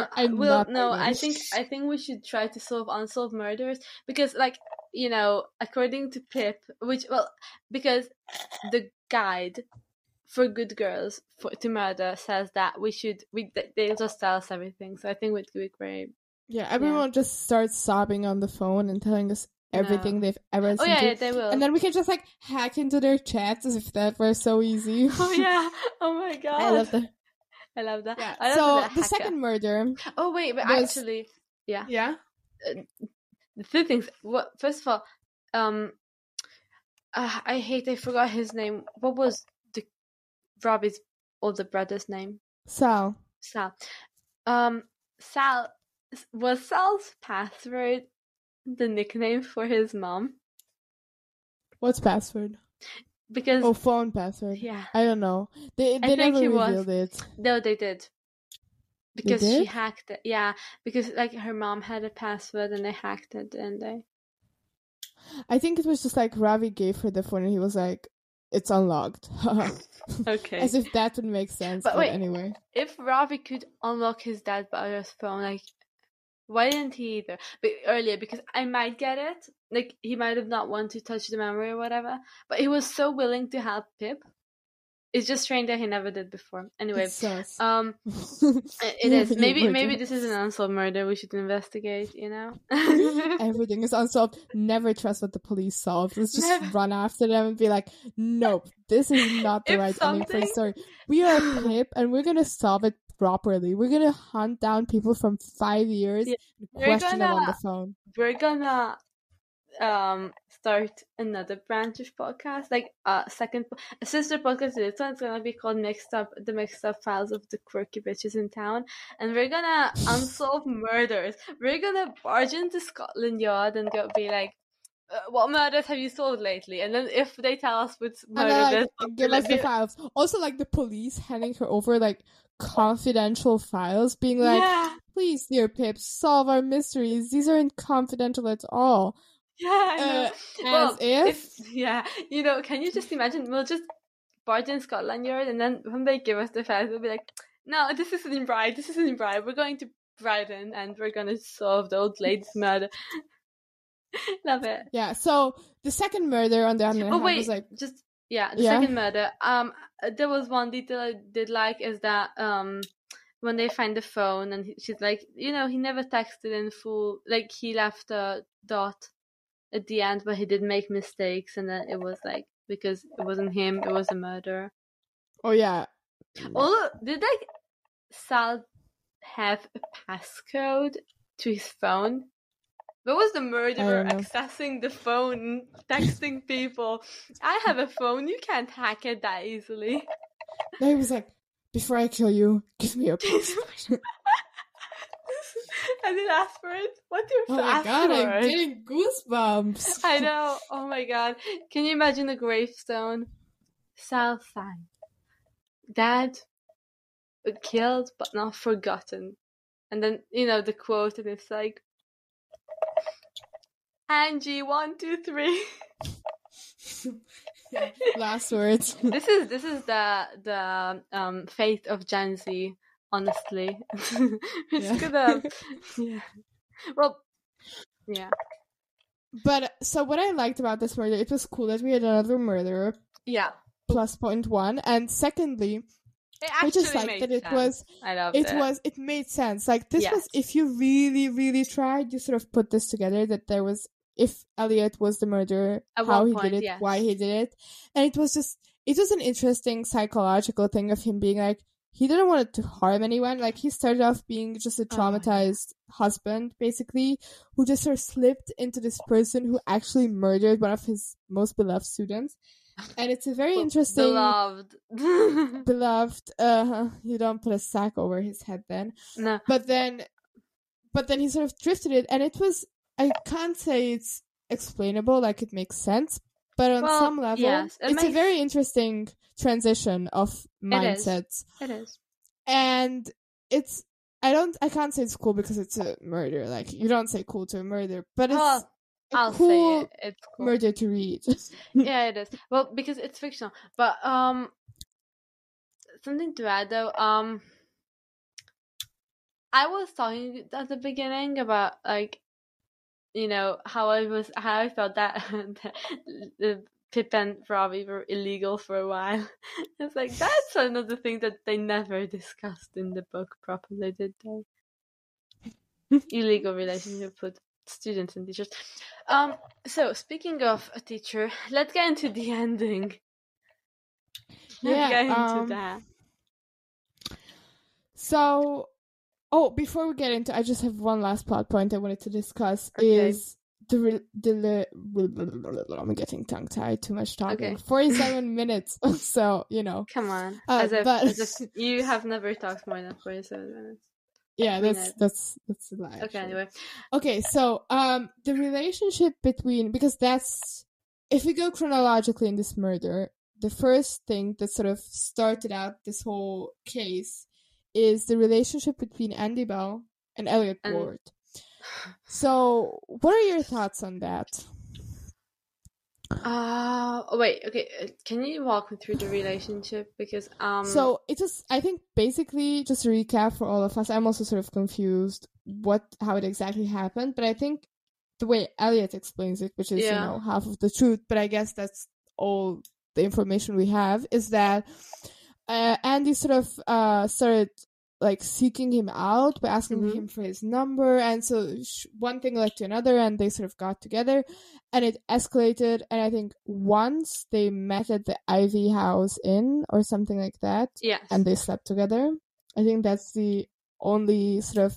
I think we should try to solve unsolved murders, because, like, according to Pip, because the guide for good girls to murder says that they'll just tell us everything. So I think we'd be great. Yeah, everyone just starts sobbing on the phone and telling us everything they've ever seen. Yeah, they will. And then we can just like hack into their chats as if that were so easy. Oh yeah. Oh my god. I love that. Yeah. So the second murder. Oh wait, but actually, yeah. Yeah. The two things. First of all, I forgot his name. What was Robbie's older brother's name? Sal. Was Sal's password the nickname for his mom? What's password? Because phone password. Yeah, I don't know. They never revealed it. No, they did. Because she hacked it. Yeah, because like her mom had a password and they hacked it, didn't they? I think it was just like Ravi gave her the phone and he was like, "It's unlocked." Okay. As if that would make sense. But wait, anyway, if Ravi could unlock his dad brother's phone, like, why didn't he either? But earlier, because I might get it. Like, he might have not wanted to touch the memory or whatever, but he was so willing to help Pip. it's just strange that he never did before. Anyway, It's sus. it is. Maybe this is an unsolved murder. We should investigate. Everything is unsolved. Never trust what the police solve. Let's just run after them and be like, nope, this is not the right ending for the story. We are Pip, and we're gonna solve it properly. We're gonna hunt down people from 5 years and question them on the phone. We're gonna start another branch of podcast, like a sister podcast to this one. It's gonna be called the mixed up files of the quirky bitches in town, and we're gonna unsolve murders. We're gonna barge into Scotland Yard and be like, what murders have you solved lately? And then if they tell us which murder, give us the files. Also, like the police handing her over like confidential files, being like, please, dear Pip, solve our mysteries. These aren't confidential at all. Yeah, I know. Can you just imagine? We'll just barge in Scotland Yard, and then when they give us the files, we'll be like, no, this isn't right. We're going to Brighton, and we're going to solve the old lady's murder. Love it. Yeah, so the second murder on the other hand was like... second murder. There was one detail I did like is that when they find the phone, and she's like, he never texted in full, like he left a dot at the end, but he did make mistakes, and then it was like, because it wasn't him, it was a murder. Oh yeah. Although, did like Sal have a passcode to his phone? What was the murderer accessing the phone, texting people? I have a phone, you can't hack it that easily. No, he was like, before I kill you, give me your password. I did ask for it. What's your password? Oh my god, I'm getting goosebumps. I know. Oh my god. Can you imagine a gravestone? Sal Sang. Dad killed but not forgotten. And then, the quote, and it's like, Angie, 1, 2, 3. Last words. This is the fate of Gen Z. Honestly, it's gonna. Yeah. Well, yeah. But so what I liked about this murder, it was cool that we had another murderer. Yeah. Plus point one, and secondly, I just liked that it was. I loved it. It made sense. Like this was, if you really, really tried, you sort of put this together. That there was, if Elliot was the murderer, how he did it, why he did it, and it was an interesting psychological thing of him being like, he didn't want to harm anyone. Like, he started off being just a traumatized husband, basically, who just sort of slipped into this person who actually murdered one of his most beloved students. And it's a very interesting... Beloved. You don't put a sack over his head then. No. But then he sort of drifted it, and it was... I can't say it's explainable, like it makes sense, but on some level, it's a very interesting transition of mindsets. It is. And it's, I can't say it's cool because it's a murder. Like, you don't say cool to a murder, but it's I'll cool, say it. It's cool murder to read. Yeah, it is. Well, because it's fictional. But something to add though. I was talking at the beginning about like, how I felt that the Pip and Robbie were illegal for a while. It's like, that's another thing that they never discussed in the book properly, did they? Illegal relationship with students and teachers. So speaking of a teacher, let's get into the ending. Let's get into that. So, before we get into, I just have one last plot point I wanted to discuss. Okay. Is I'm getting tongue tied. Too much talking. Okay. 47 minutes. So Come on, as if you have never talked more than 47 minutes. Yeah, that's a lie. Okay, actually. anyway. Okay, so the relationship between, because that's, if we go chronologically in this murder, the first thing that sort of started out this whole case is the relationship between Andy Bell and Elliot Ward. So, what are your thoughts on that? Wait, okay. Can you walk me through the relationship? Because So it was, I think, basically just a recap for all of us. I'm also sort of confused how it exactly happened, but I think the way Elliot explains it, which is half of the truth, but I guess that's all the information we have, is that Andy sort of started like seeking him out by asking him for his number, and so one thing led to another, and they sort of got together, and it escalated. And I think once they met at the Ivy House Inn or something like that, and they slept together. I think that's the only sort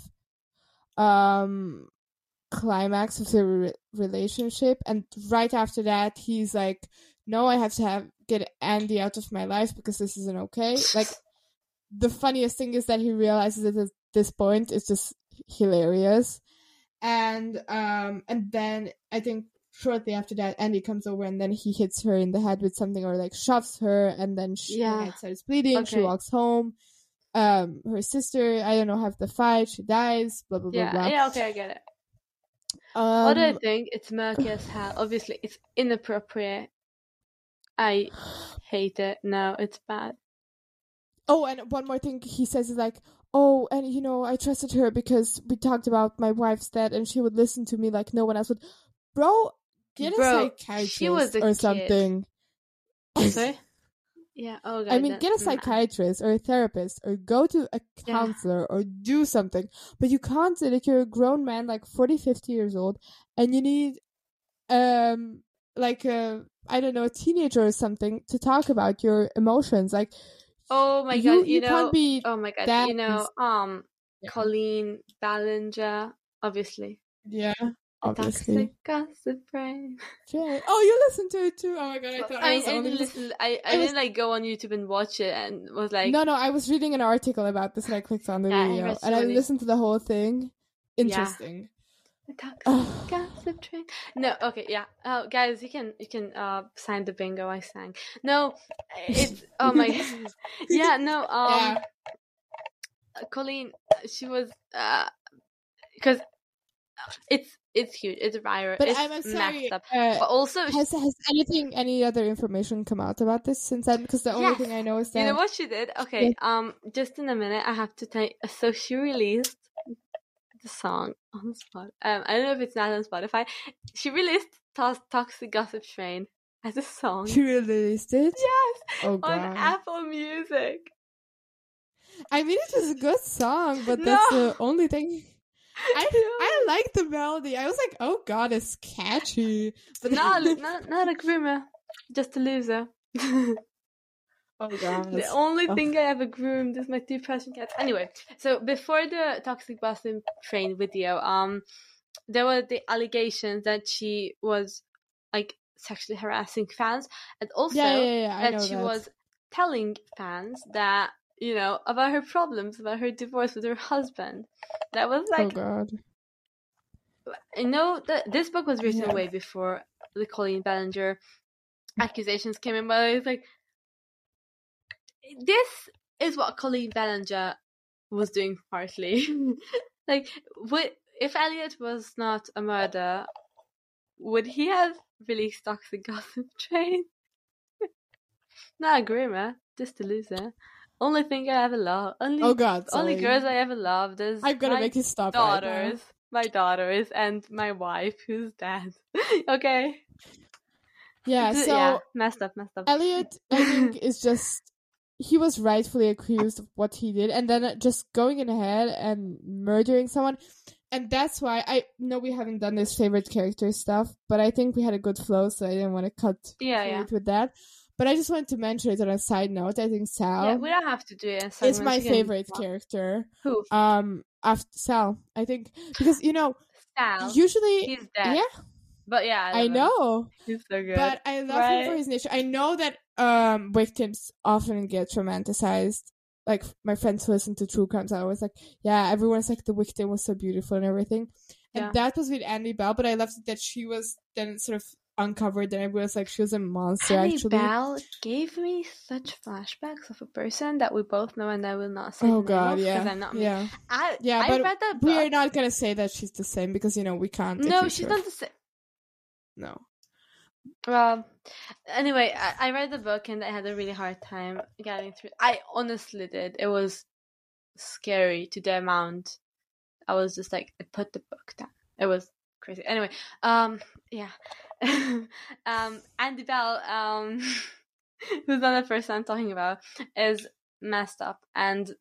of climax of the relationship. And right after that, he's like, no, I have to get Andy out of my life because this isn't okay. Like, the funniest thing is that he realizes it at this point. It's just hilarious. And then I think shortly after that, Andy comes over, and then he hits her in the head with something, or like shoves her, and then her head starts bleeding. Okay. She walks home. Her sister, I don't know, have the fight. She dies. Blah blah blah blah. Yeah. Okay, I get it. What do I think? It's murky as hell. Obviously, it's inappropriate. I hate it. No, it's bad. Oh, and one more thing he says is like, oh, and I trusted her because we talked about my wife's death, and she would listen to me like no one else would. Bro, get a psychiatrist or something. Sorry? Yeah. Oh, God. I mean, get a psychiatrist or a therapist, or go to a counselor, or do something. But you can't say that you're a grown man, like 40, 50 years old, and you need, like I don't know, a teenager or something to talk about your emotions. Like, oh my God, you can't be. Oh my God, Colleen Ballinger, obviously. Yeah. Obviously. Gossip Brain. Oh, you listened to it too? Oh my God, I thought I didn't listen. I didn't like go on YouTube and watch it, and was like, no, I was reading an article about this, and I clicked on the video, and I listened to the whole thing. Interesting. Gossip Train. No, okay, yeah. Guys, you can sign the bingo I sang. No, it's oh my God. Yeah, no. Colleen, she was because it's huge. It's viral. But it's I'm sorry. Messed up. But also, has any other information come out about this since then? Because the only thing I know is that, you know what she did. Okay, just in a minute, I have to tell you. So she released the song on Spotify. I don't know if it's not on Spotify. She released "Toxic Gossip Train" as a song. She released it? Yes. Oh, God. On Apple Music. I mean, it was a good song, but that's the only thing. I like the melody. I was like, oh God, it's catchy. But not a groomer, just a loser. Oh God. The only thing I ever groomed is my 2 Persian cats. Anyway, so before the Toxic Gossip Train video, there were the allegations that she was like sexually harassing fans, and also that she was telling fans that, about her problems, about her divorce with her husband. That was like, oh God. This book was written way before the Colleen Ballinger accusations came in, but it's like, this is what Colleen Ballinger was doing partly. Like, if Elliot was not a murderer, would he have released Toxic Gossip Train? Not a groomer, just a loser. Only thing I ever loved. Oh God, sorry. Only girls I ever loved is I'm gonna make you stop daughters, right now. My daughters, and my wife, who's dead. Okay. Yeah, so messed up. Elliot, I think, is just, he was rightfully accused of what he did, and then just going in ahead and murdering someone. And that's why I know we haven't done this favorite character stuff, but I think we had a good flow, so I didn't want to cut with that. But I just wanted to mention it on a side note. I think Sal. Yeah, we don't have to do it. It's my favorite character. Who? After Sal, I think, because Sal. Usually he's dead. Yeah. But yeah, I know. He's so good. But I love him for his nature. I know that victims often get romanticized. Like, my friends who listen to true crimes are always like, yeah, everyone's like, the victim was so beautiful and everything. And that was with Andy Bell, but I loved that she was then sort of uncovered, and everyone was like, she was a monster. Andy actually. Bell gave me such flashbacks of a person that we both know, and I will not say. Oh God, because I'm not me. I but read that book. We are not gonna say that she's the same, because we can't. No, she's not the same. No. Well, anyway, I read the book and I had a really hard time getting through. I honestly did. It was scary to the amount. I was just like, I put the book down. It was crazy. Anyway, yeah. Andy Bell, who's not the person I'm talking about, is messed up, and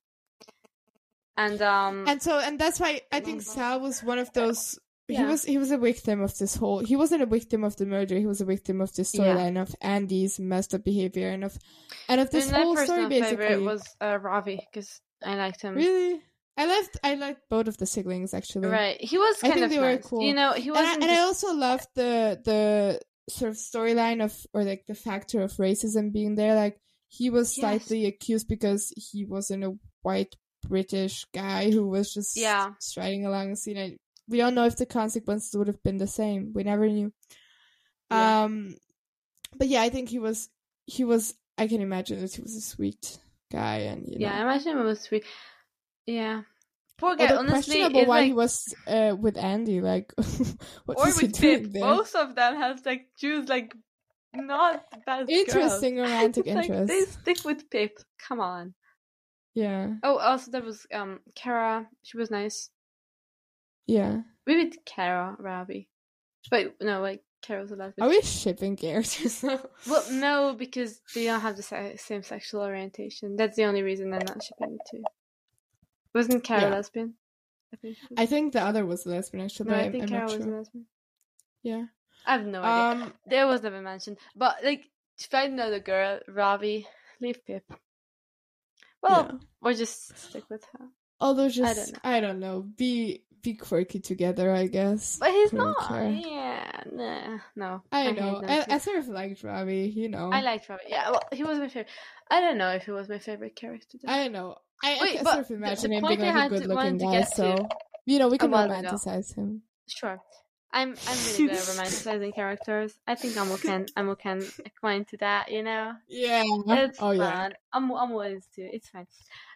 that's why I think Sal was one of those. Yeah. He was a victim of this whole. He wasn't a victim of the murder. He was a victim of the storyline of Andy's messed up behavior and of this whole story. Basically, my favorite was Ravi because I liked him. Really, I liked both of the siblings actually. Right, he was. I think they were cool. You know, he was. And I also loved the sort of storyline of, or like the factor of racism being there. Like he was slightly accused because he wasn't a white British guy who was just striding along the scene. And we don't know if the consequences would have been the same. We never knew. Yeah. But yeah, I think he was. I can imagine that he was a sweet guy, and you know. I imagine he was sweet. Yeah. Poor guy. Honestly, questionable why he was with Andy. Like, what or was he with doing Pip. there? Both of them have like choose like not the best. Interesting girls. romantic like, interest. They stick with Pip. Come on. Yeah. Oh, also there was Kara. She was nice. Yeah. We with Kara Ravi. Wait, no, like Kara was a lesbian. Are we shipping characters now? Well, no, because they don't have the same sexual orientation. That's the only reason I'm not shipping the two. Wasn't Kara lesbian? I think the other was a lesbian actually. No, but I think I'm Kara not was sure. a lesbian. Yeah. I have no idea. There was never mentioned. But like, if I know the girl, Ravi, leave Pip. Well, or just stick with her. Although I don't know. Be quirky together, I guess. But he's not. Yeah, no. I know. I sort of liked Ravi, you know. I liked Ravi. Yeah, well, he was my favorite. I don't know if he was my favorite character. I don't know. I can sort of imagine him being like a good-looking guy, so you know we can romanticize him. Sure. I'm really good at romanticizing characters. I think Amo can acquaint to that, you know. Yeah. It's fun. Yeah. Amo is too. It's fine.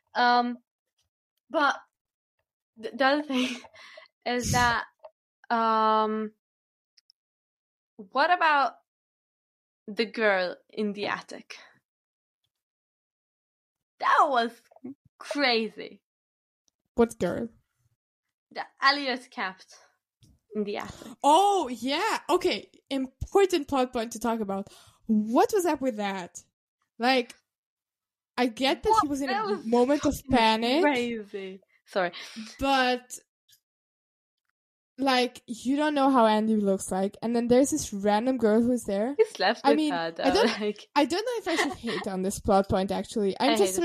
But the other thing is that what about the girl in the attic? That was crazy. What girl? The Elliot kept in the attic. Oh yeah. Okay. Important plot point to talk about. What was up with that? Like, I get that he was in a moment of panic. Crazy. Sorry. But like, you don't know how Andy looks like, and then there's this random girl who's there. He slept with her, though. I don't know if I should hate on this plot point. Actually, I don't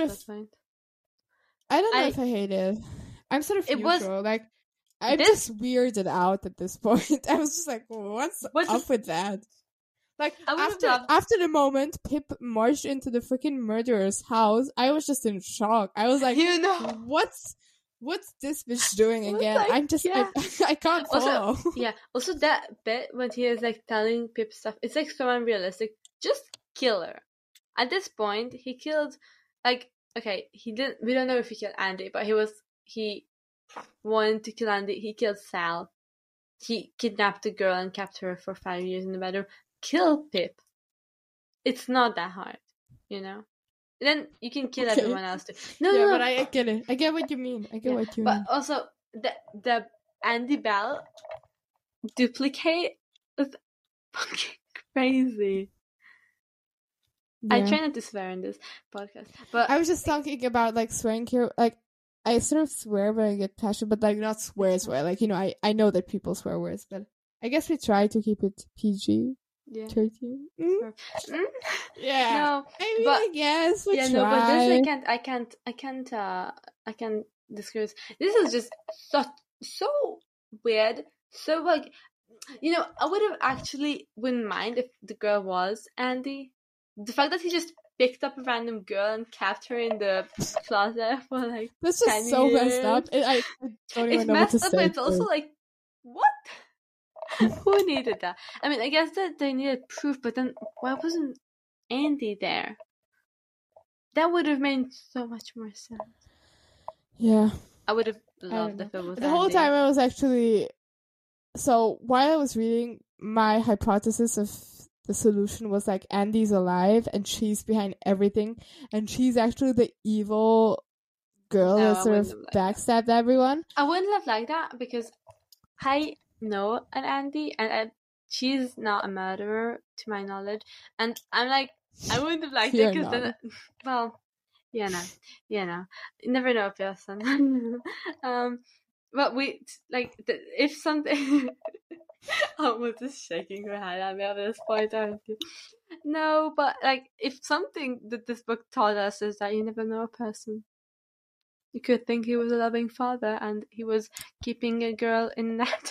know if I hate it. I'm sort of neutral. Like, I'm just weirded out at this point. I was just like, what's up with that? Like, after the moment Pip marched into the freaking murderer's house, I was just in shock. I was like, you know, what's this bitch doing again? Like, I'm just, I can't follow. Also that bit when he is like telling Pip stuff, it's like so unrealistic. Just kill her. At this point, he killed, like, okay, we don't know if he killed Andy, but he wanted to kill Andy. He killed Sal. He kidnapped the girl and kept her for 5 years in the bedroom. Kill Pip. It's not that hard, you know? Then you can kill everyone else too. No. But I get it. I get what you mean. But also, the Andy Bell duplicate was fucking crazy. Yeah. I try not to swear in this podcast, but I was just talking about like swearing here. Like, I sort of swear when I get passionate, but like not swear. Like, you know, I know that people swear words, but I guess we try to keep it PG. Yeah. 13. Yeah. No, I guess we try. No, but this I can't discuss. This is just so weird. So like, you know, I would have actually wouldn't mind if the girl was Andy. The fact that he just picked up a random girl and kept her in the closet for like this is so years. Messed up. I don't even know what to say. But it's also like, what? Who needed that? I mean, I guess that they needed proof, but then why wasn't Andy there? That would have made so much more sense. Yeah. I would have loved if it was the whole time I was actually... So, while I was reading, my hypothesis of the solution was like, Andy's alive and she's behind everything, and she's actually the evil girl that sort of backstabbed everyone. I wouldn't have liked that because I know an Andy, and she's not a murderer to my knowledge, and I'm like, I wouldn't have liked it because then, well, you never know a person. But we if something. Almost is shaking her head at me at this point, aren't you? No, but if something that this book taught us is that you never know a person. You could think he was a loving father and he was keeping a girl in an attic.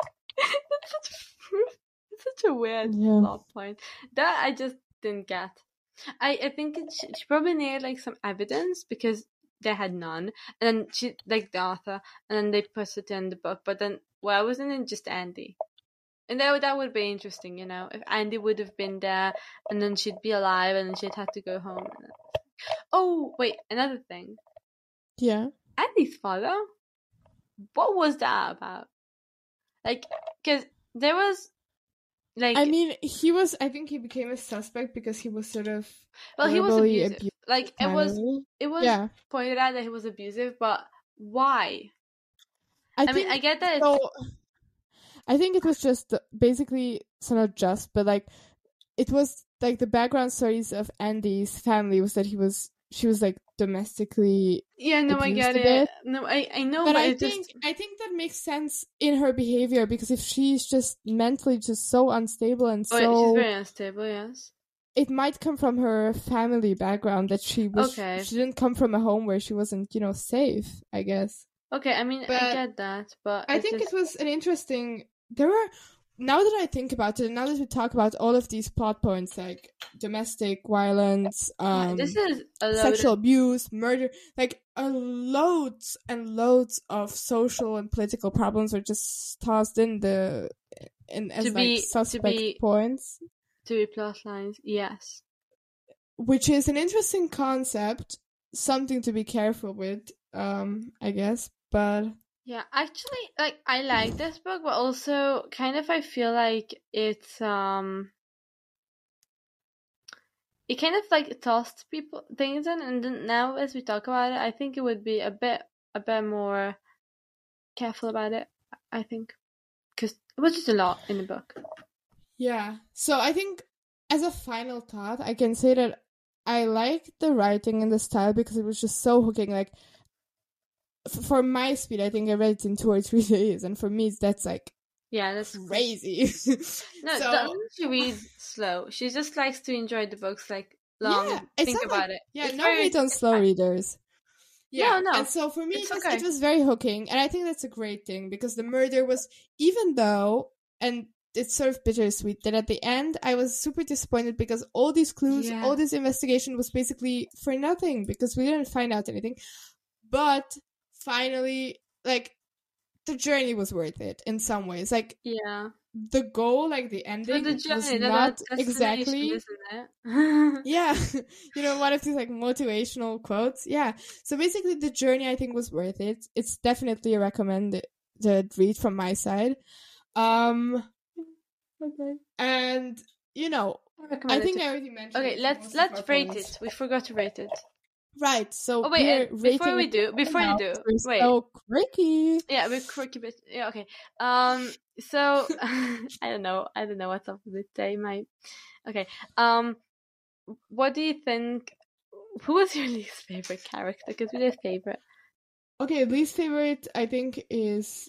It's such a weird plot point that I just didn't get. I think she probably needed some evidence because they had none, and then she the author, and then they put it in the book. But then why wasn't it just Andy? And that would be interesting, if Andy would have been there, and then she'd be alive, and then she'd have to go home. Oh wait, another thing. Yeah. Andy's father. What was that about? Because there was. I mean, he was. I think he became a suspect because he was sort of. Well, he was abusive. It was pointed out that he was abusive, but why? I mean, I get that. I think it was just basically, so not just, but it was the background stories of Andy's family was that she was domestically. Yeah, no, I get it. No, I know, but I think that makes sense in her behavior because if she's just mentally just so unstable and she's very unstable, yes. It might come from her family background that she was. Okay. She didn't come from a home where she wasn't, safe, I guess. Okay, I mean, I get that, but I think it was an interesting. Now that I think about it, now that we talk about all of these plot points like domestic violence, this is sexual abuse, murder, loads and loads of social and political problems are just tossed as suspect points. To be plot lines, yes. Which is an interesting concept, something to be careful with, I guess, but. Yeah, actually, I like this book, but also kind of I feel like it's it kind of tossed people things in, and then now as we talk about it, I think it would be a bit more careful about it. I think because it was just a lot in the book. Yeah, so I think as a final thought, I can say that I like the writing and the style because it was just so hooking. For my speed, I think I read it in 2 or 3 days, and for me, that's that's crazy. No, doesn't she read slow? She just likes to enjoy the books long. Yeah, think about it. Yeah, no hate on slow readers. Yeah, no. And so for me, it was very hooking, and I think that's a great thing because the murder was, even though, and it's sort of bittersweet that at the end I was super disappointed because all these clues, all this investigation was basically for nothing because we didn't find out anything, but. Finally, the journey was worth it in some ways. The goal, the ending, the journey, was not exactly. Isn't it? Yeah, one of these motivational quotes. Yeah, so basically, the journey I think was worth it. It's definitely a recommended read from my side. Okay, and I think I already mentioned. Okay, let's rate it. We forgot to rate it. Right, so before you do, we're wait. So quirky. Yeah, we're quirky, but yeah, okay. So I don't know what's up with it today. Okay. What do you think? Who was your least favorite character? Because we did favorite. Okay, least favorite I think is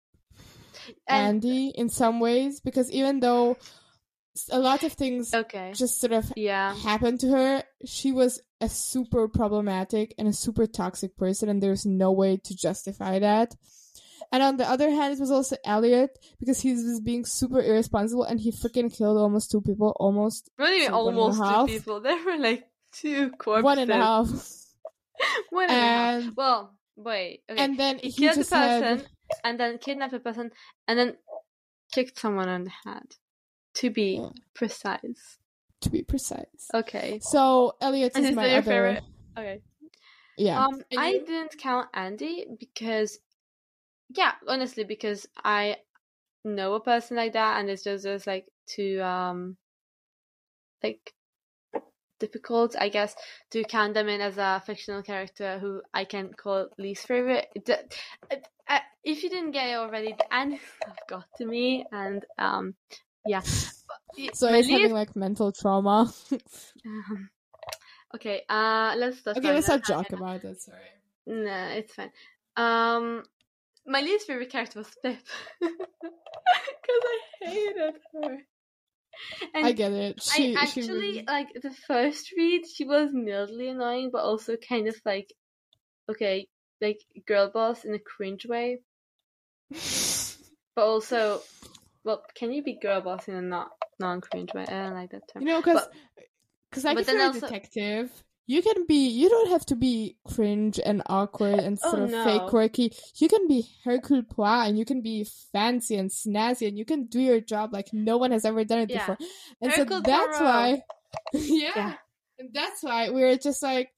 Andy in some ways because even though a lot of things just sort of happened to her, she was a super problematic and a super toxic person, and there's no way to justify that. And on the other hand, it was also Elliot because he was being super irresponsible and he freaking killed almost 2 people. Almost. Not even almost 2 people. There were 2 corpses. 1.5. 1.5. Well, wait. Okay. And then he killed the person, and then kidnapped the person, and then kicked someone on the head. To be precise. Okay. So Elliot is my other favorite. Okay. Yeah. I didn't count Andy because, honestly, because I know a person like that, and it's just too difficult, I guess, to count them in as a fictional character who I can call least favorite. If you didn't get it already, the Andy stuff got to me, and yeah. So he's having like mental trauma. Okay, let's start. Okay, let's not joke about it. Sorry. No, it's fine. My least favorite character was Pip because I hated her. And I get it. I actually like the first read. She was mildly annoying, but also kind of like, okay, like girl boss in a cringe way. But also, well, can you be girl boss in a non-cringe way? I don't like that term. You know, because like if you're a detective, you don't have to be cringe and awkward and sort of fake quirky. You can be Hercule Poirot and you can be fancy and snazzy and you can do your job like no one has ever done it before. And Hercule so that's Poirot. Why, and that's why we're just like,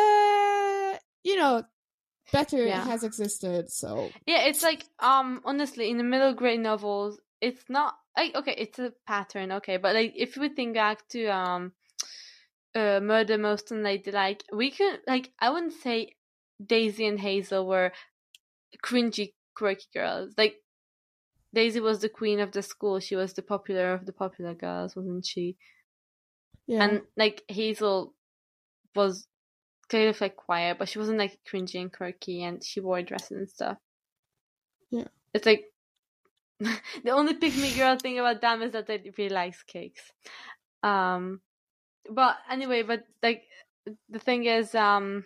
better has existed. So yeah, it's like honestly, in the middle grade novels, it's not like okay, it's a pattern, okay, but like if we think back to Murder Most Lady, like we could like I wouldn't say Daisy and Hazel were cringy, quirky girls. Like Daisy was the queen of the school; she was the popular of the popular girls, wasn't she? Yeah. And like Hazel was kind of like quiet, but she wasn't like cringy and quirky, and she wore dresses and stuff. Yeah, it's like the only pick me girl thing about them is that they really likes cakes. But anyway, but like the thing is, I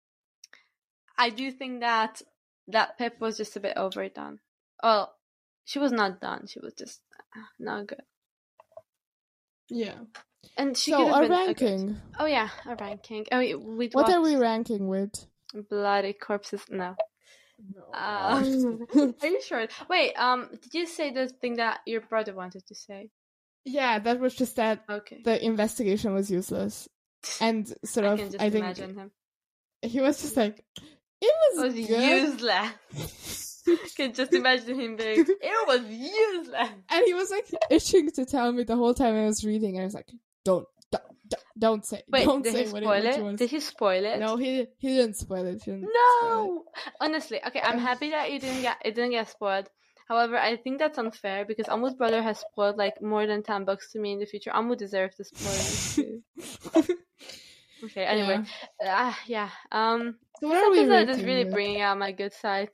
do think that Pip was just a bit overdone. Well, she was not done. She was just not good. Yeah. And she so could have been ranking. Oh yeah, a ranking. Oh, what are we ranking with? Bloody corpses. No. Are you sure? Wait. Did you say the thing that your brother wanted to say? Yeah, that was just that the investigation was useless. And sort of, I think imagine him. He was just like, it was good. Useless. I can just imagine him being, it was useless. And he was like itching to tell me the whole time I was reading, and I was like, don't say. Wait, don't did say he spoil it? Did he spoil it? No, he didn't spoil it. No, honestly, okay. I'm happy that it didn't get spoiled. However, I think that's unfair because Amu's brother has spoiled like more than 10 books to me in the future. Amu deserves the spoiling too. Okay. Anyway, yeah. So this episode is really bringing out my good side.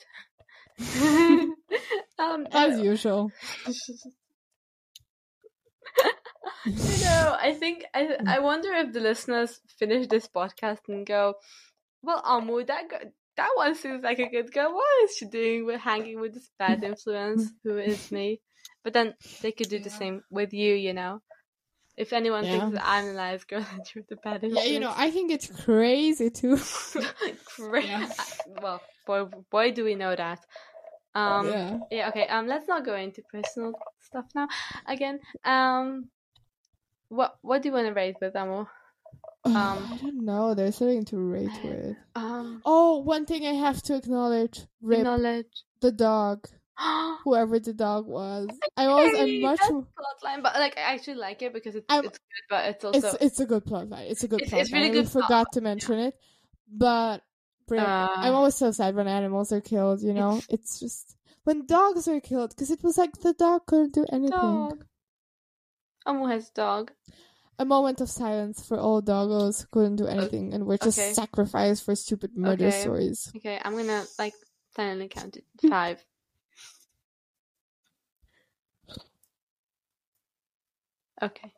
As usual. I think I wonder if the listeners finish this podcast and go, well, Amu, that one seems like a good girl. What is she doing with hanging with this bad influence who is me? But then they could do the same with you, If anyone thinks that I'm a nice girl and you're the bad influence. Yeah, I think it's crazy too. Well, boy, do we know that. Yeah, okay. Let's not go into personal stuff now. Again, what do you want to rate with, Amu? I don't know. There's something to rate with. One thing I have to acknowledge. The dog. Whoever the dog was. I'm much plotline, but like I actually like it because it's good, but it's also it's a good plotline. It's a good plotline. It's really good. I forgot to mention it, but I'm always so sad when animals are killed. It's just when dogs are killed because it was like the dog couldn't do anything. Dog. Amu has dog. A moment of silence for all doggos who couldn't do anything and were just sacrificed for stupid murder stories. Okay, I'm gonna silently count it. 5. Okay.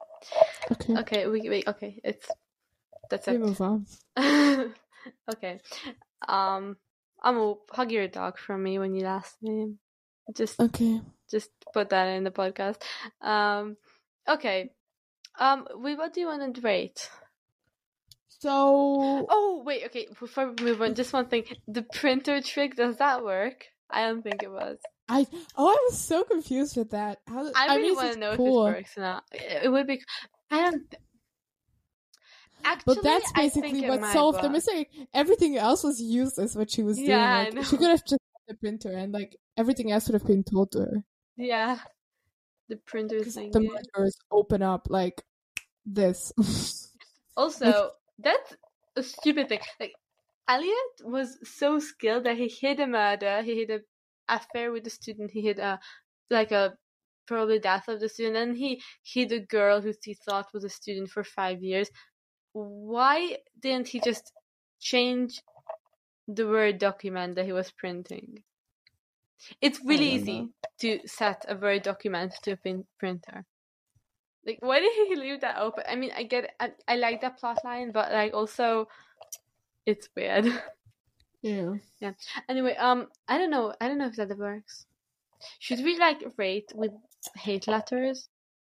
That's it. We move on. Okay. Amu, hug your dog from me when you last see him. Just put that in the podcast. Okay. What do you want to rate? So. Oh wait, okay. Before we move on, just one thing: the printer trick, does that work? I don't think it was. I was so confused with that. I really want to know if it works or not. It would be. I don't. Actually, but that's basically what solved the mystery. Everything else was useless. What she was doing. I know. She could have just the printer, and everything else would have been told to her. Yeah, the printer thing. The murders open up like this. Also, that's a stupid thing. Elliot was so skilled that he hid a murder. He hid an affair with a student. He hid a probably death of the student, and he hid a girl who he thought was a student for 5 years. Why didn't he just change the Word document that he was printing? It's really easy to set a Word document to a printer. Like, why did he leave that open? I mean, I get it. I like that plot line, but like also, it's weird. Yeah. Yeah. Anyway, I don't know if that works. Should we like rate with hate letters?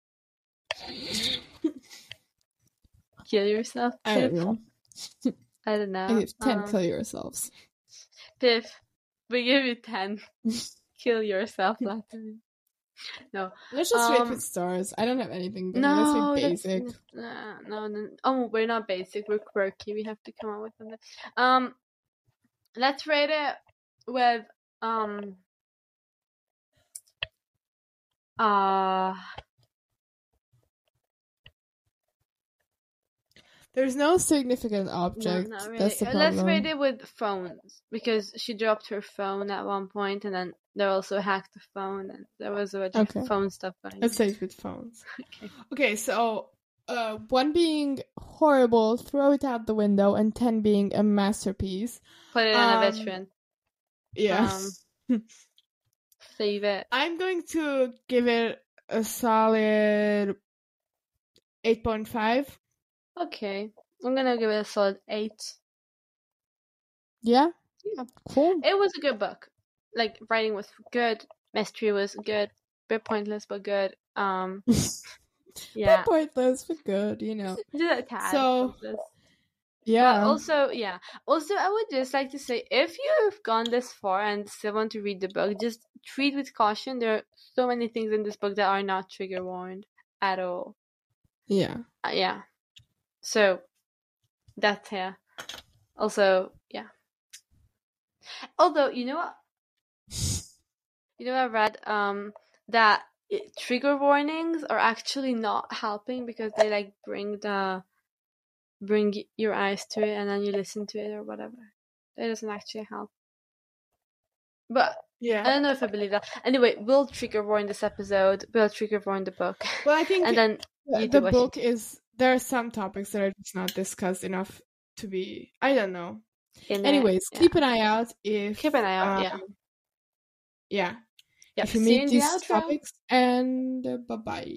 Kill yourself, I don't know. I don't know. I give 10 kill yourselves. Piff, we give you 10 kill yourself letters. No. Let's just rate with stars. I don't have anything better. Let's be basic. No. Oh, we're not basic. We're quirky. We have to come up with something. Let's rate it with There's no significant object. No, not really. That's the problem. Let's rate it with phones, because she dropped her phone at one point, and then they also hacked the phone, and there was a bunch of phone stuff going on. Let's say it with phones. Okay, so 1 being horrible, throw it out the window, and 10 being a masterpiece. Put it on a veteran. Yeah. Save it. I'm going to give it a solid 8.5. Okay. I'm gonna give it a solid 8. Yeah? Yeah. Cool. It was a good book. Like, writing was good. Mystery was good. Bit pointless, but good. Yeah. Bit pointless, but good, you know. Just a tad pointless. Yeah. But also, yeah. Also, I would just like to say, if you've gone this far and still want to read the book, just treat with caution. There are so many things in this book that are not trigger warned at all. Yeah. Yeah. So, that's, yeah. Also, yeah. Although, you know what? I read that trigger warnings are actually not helping, because they like bring your eyes to it and then you listen to it or whatever. It doesn't actually help. But yeah, I don't know if I believe that. Anyway, we'll trigger warn this episode. We'll trigger warn the book. Well, I think and then the book is, there are some topics that are just not discussed enough to be, I don't know. Anyways, keep an eye out if... Keep an eye out, yeah. Yep. If you meet these topics, and bye-bye.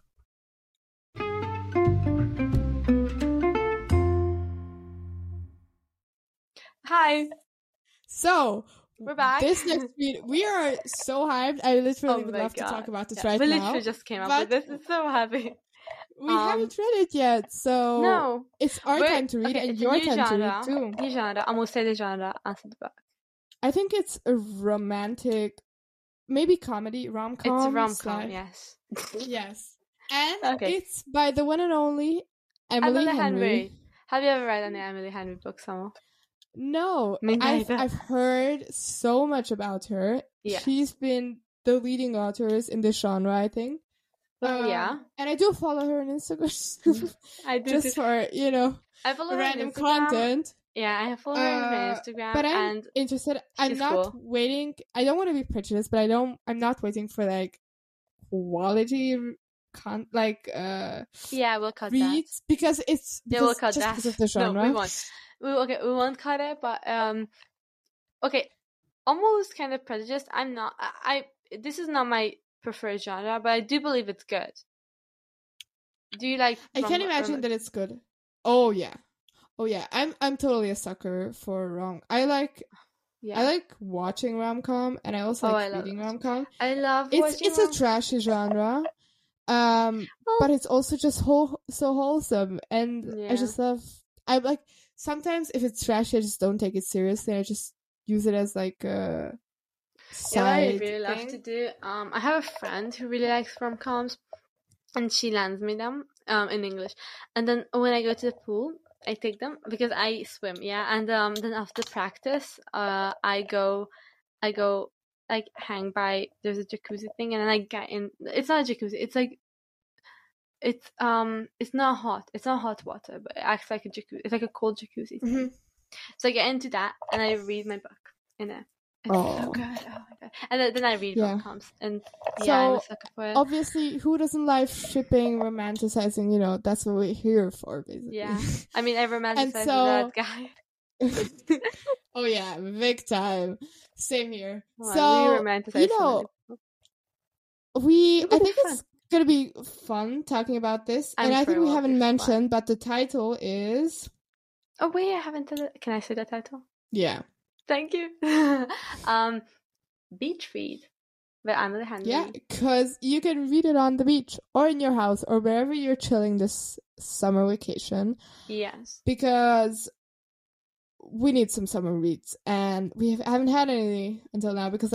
Hi. So, we're back. This next week, we are so hyped. I literally would love to talk about this right now. We literally just came up with this. It's so happy. We haven't read it yet, so no. It's our time to read and your time to read too. New genre. I'm gonna say the genre answer the book. I think it's a romantic, maybe comedy, rom-com. It's a rom-com, yes. Yes. And it's by the one and only Emily Henry. Have you ever read any Emily Henry books, Samuel? No. I've heard so much about her. Yeah. She's been the leading authors in this genre, I think. Yeah. And I do follow her on Instagram. I do. Just for, I follow random content. Yeah, I follow her on Instagram. But I'm interested. I'm not waiting. I don't want to be prejudiced, but I'm not waiting for like quality yeah, we'll cut reads that. Because it's we'll cut just that. Because of the genre. No, we won't. We won't cut it, but okay, almost kind of prejudiced. I'm not. This is not my preferred genre, but I do believe it's good. Do you like? I can't imagine that it's good. Oh yeah. I'm totally a sucker for rom. I like watching rom-com, and I also like reading rom-com. I love it's a trashy genre, but it's also just so wholesome, and I just love. I like sometimes if it's trashy, I just don't take it seriously. I just use it as like a side what I really thing. love to do. I have a friend who really likes rom-coms, and she lends me them in English, and then when I go to the pool, I take them because I swim, and then after practice, I go like hang by. There's a jacuzzi thing, and then I get in. It's not a jacuzzi. It's like it's not hot. It's not hot water, but it acts like a jacuzzi. It's like a cold jacuzzi thing. Mm-hmm. So I get into that, and I read my book in it, It's so good. Oh my god! And then I read rom-coms, and so, I'm a sucker for it. Obviously, who doesn't like shipping, romanticizing? That's what we're here for, basically. Yeah, I mean, I romanticize that guy. Oh yeah, big time. Same here. Well, so we romanticize. I think it's gonna be fun talking about this, and I think we haven't mentioned, but the title is. Oh wait, I haven't said it. Can I say the title? Yeah. Thank you. Beach Read by Emily Henry. Yeah, because you can read it on the beach or in your house or wherever you're chilling this summer vacation. Yes. Because we need some summer reads, and we haven't had any until now because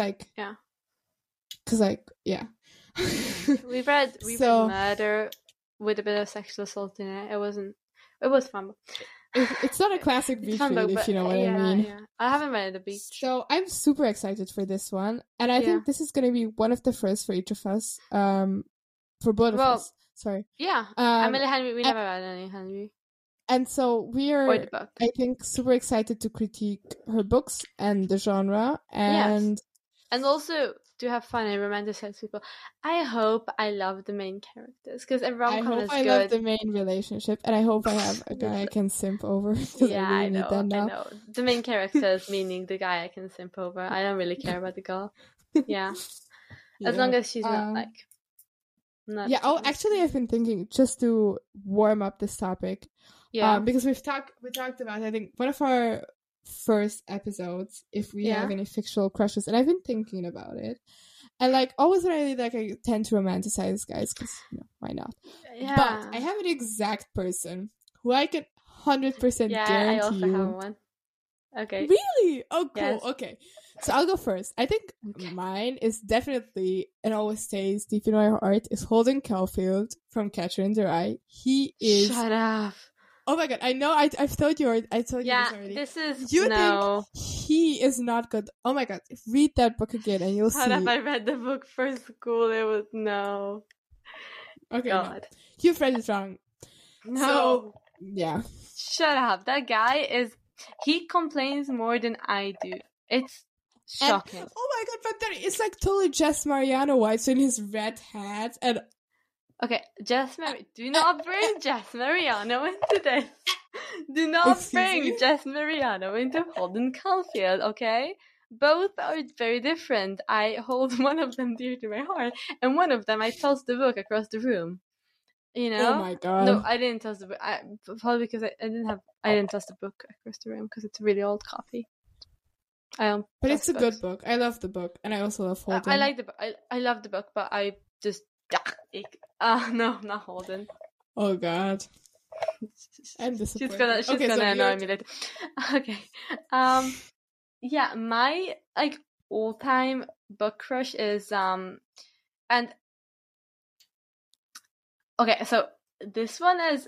We've read Murder with a bit of sexual assault in it. It was fun. It's not a classic beach read, if you know what I mean. Yeah. I haven't read the beach. So I'm super excited for this one. And I think this is going to be one of the first for each of us. For both of us. Sorry. Yeah. Emily Henry, we never read any Henry. And so we are, I think, super excited to critique her books and the genre. And also to have fun and romanticize people. I hope I love the main characters, because a rom-com is good. I love the main relationship, and I hope I have a guy I can simp over. Yeah, I know. The main characters, meaning the guy I can simp over. I don't really care about the girl. Yeah. As long as she's not actually, I've been thinking, just to warm up this topic. Yeah. Because we talked about, I think, one of our first episodes, if we have any fictional crushes, and I've been thinking about it, and always when I tend to romanticize guys, because why not? But I have an exact person who I can 100% guarantee I also have one. Okay, really? Oh, cool. Yes. Okay, so I'll go first. I think mine is definitely, and always stays deep in my heart, is Holden Caulfield from Catcher in the Rye. He is. Shut up. Oh my god, I know, I've told you already. I told you this already. This is... You think he is not good. Oh my god, read that book again and you'll see. How have I read the book for school? It was... No. Okay, god. No. You've read it wrong. No. So, yeah. Shut up. That guy is... He complains more than I do. It's shocking. And, oh my god, but then it's totally Jess Mariano White in his red hat and... Okay, do not bring Jess Mariano into this. Do not bring Jess Mariano into Holden Caulfield, okay? Both are very different. I hold one of them dear to my heart, and one of them I tossed the book across the room. You know? Oh my god. No, I didn't toss the book. Probably because I didn't toss the book across the room because it's a really old copy. But it's a good book. I love the book, and I also love Holden. I like the book. I love the book, but I just... no, not Holden. Oh god. I'm disappointed. She's gonna annoy me later. Okay. Yeah, my all-time book crush is and okay, so this one is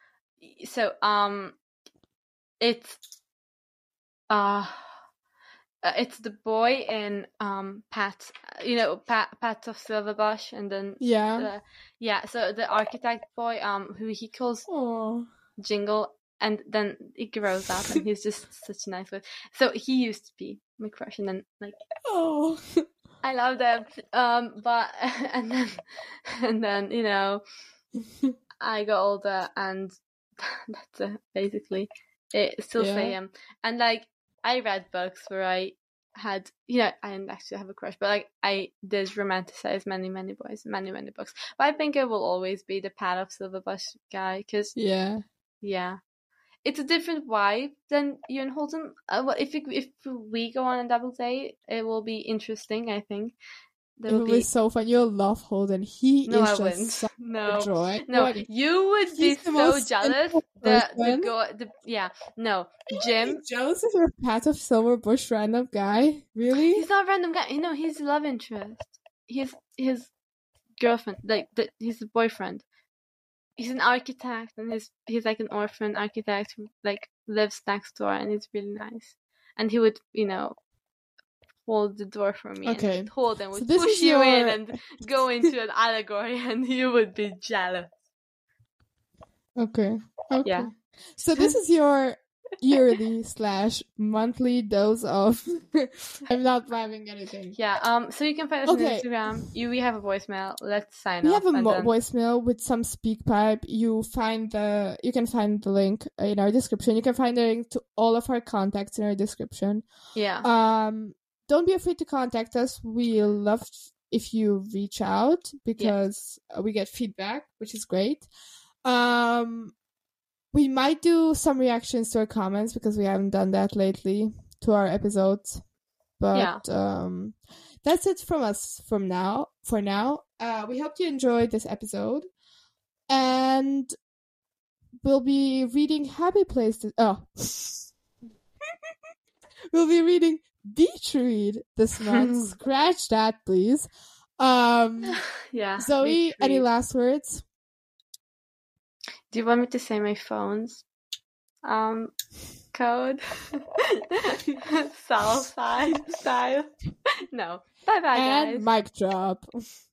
it's the boy in Pat, Pat of Silverbush, and then so the architect boy who he calls Jingle, and then he grows up and he's just such a nice boy. So he used to be my crush, and then I love them, but and then I got older, and that's basically it. Still same, and I read books where I had, I didn't actually have a crush, but I did romanticize many, many boys, many, many books. But I think it will always be the Pat of Silverbush guy, because it's a different vibe than you and Holden. If we go on a double date, it will be interesting, I think. It will be so fun. You'll love Holden. He is just such a joy. No, you would be so jealous. Jim. Jealous of your Pat of Silverbush random guy? Really? He's not a random guy. He's a love interest. He's his girlfriend. He's a boyfriend. He's an architect, and he's like an orphan architect who lives next door, and he's really nice. And he would, hold the door for me. Okay. And Holden would push you in and go into an allegory, and you would be jealous. Okay. Yeah. So this is your yearly/monthly dose of. I'm not rhyming anything. Yeah. So you can find us on Instagram. We have a voicemail. Let's sign off. We have a voicemail with some SpeakPipe. You can find the link in our description. You can find the link to all of our contacts in our description. Yeah. Don't be afraid to contact us. We love if you reach out because we get feedback, which is great. We might do some reactions to our comments because we haven't done that lately to our episodes. But that's it from us for now. We hope you enjoyed this episode. And we'll be reading Happy Place. We'll be reading Beach Read this month. Scratch that, please. Zoe, any last words? Do you want me to say my phone's code? Southside style? No. Bye-bye, guys. And mic drop.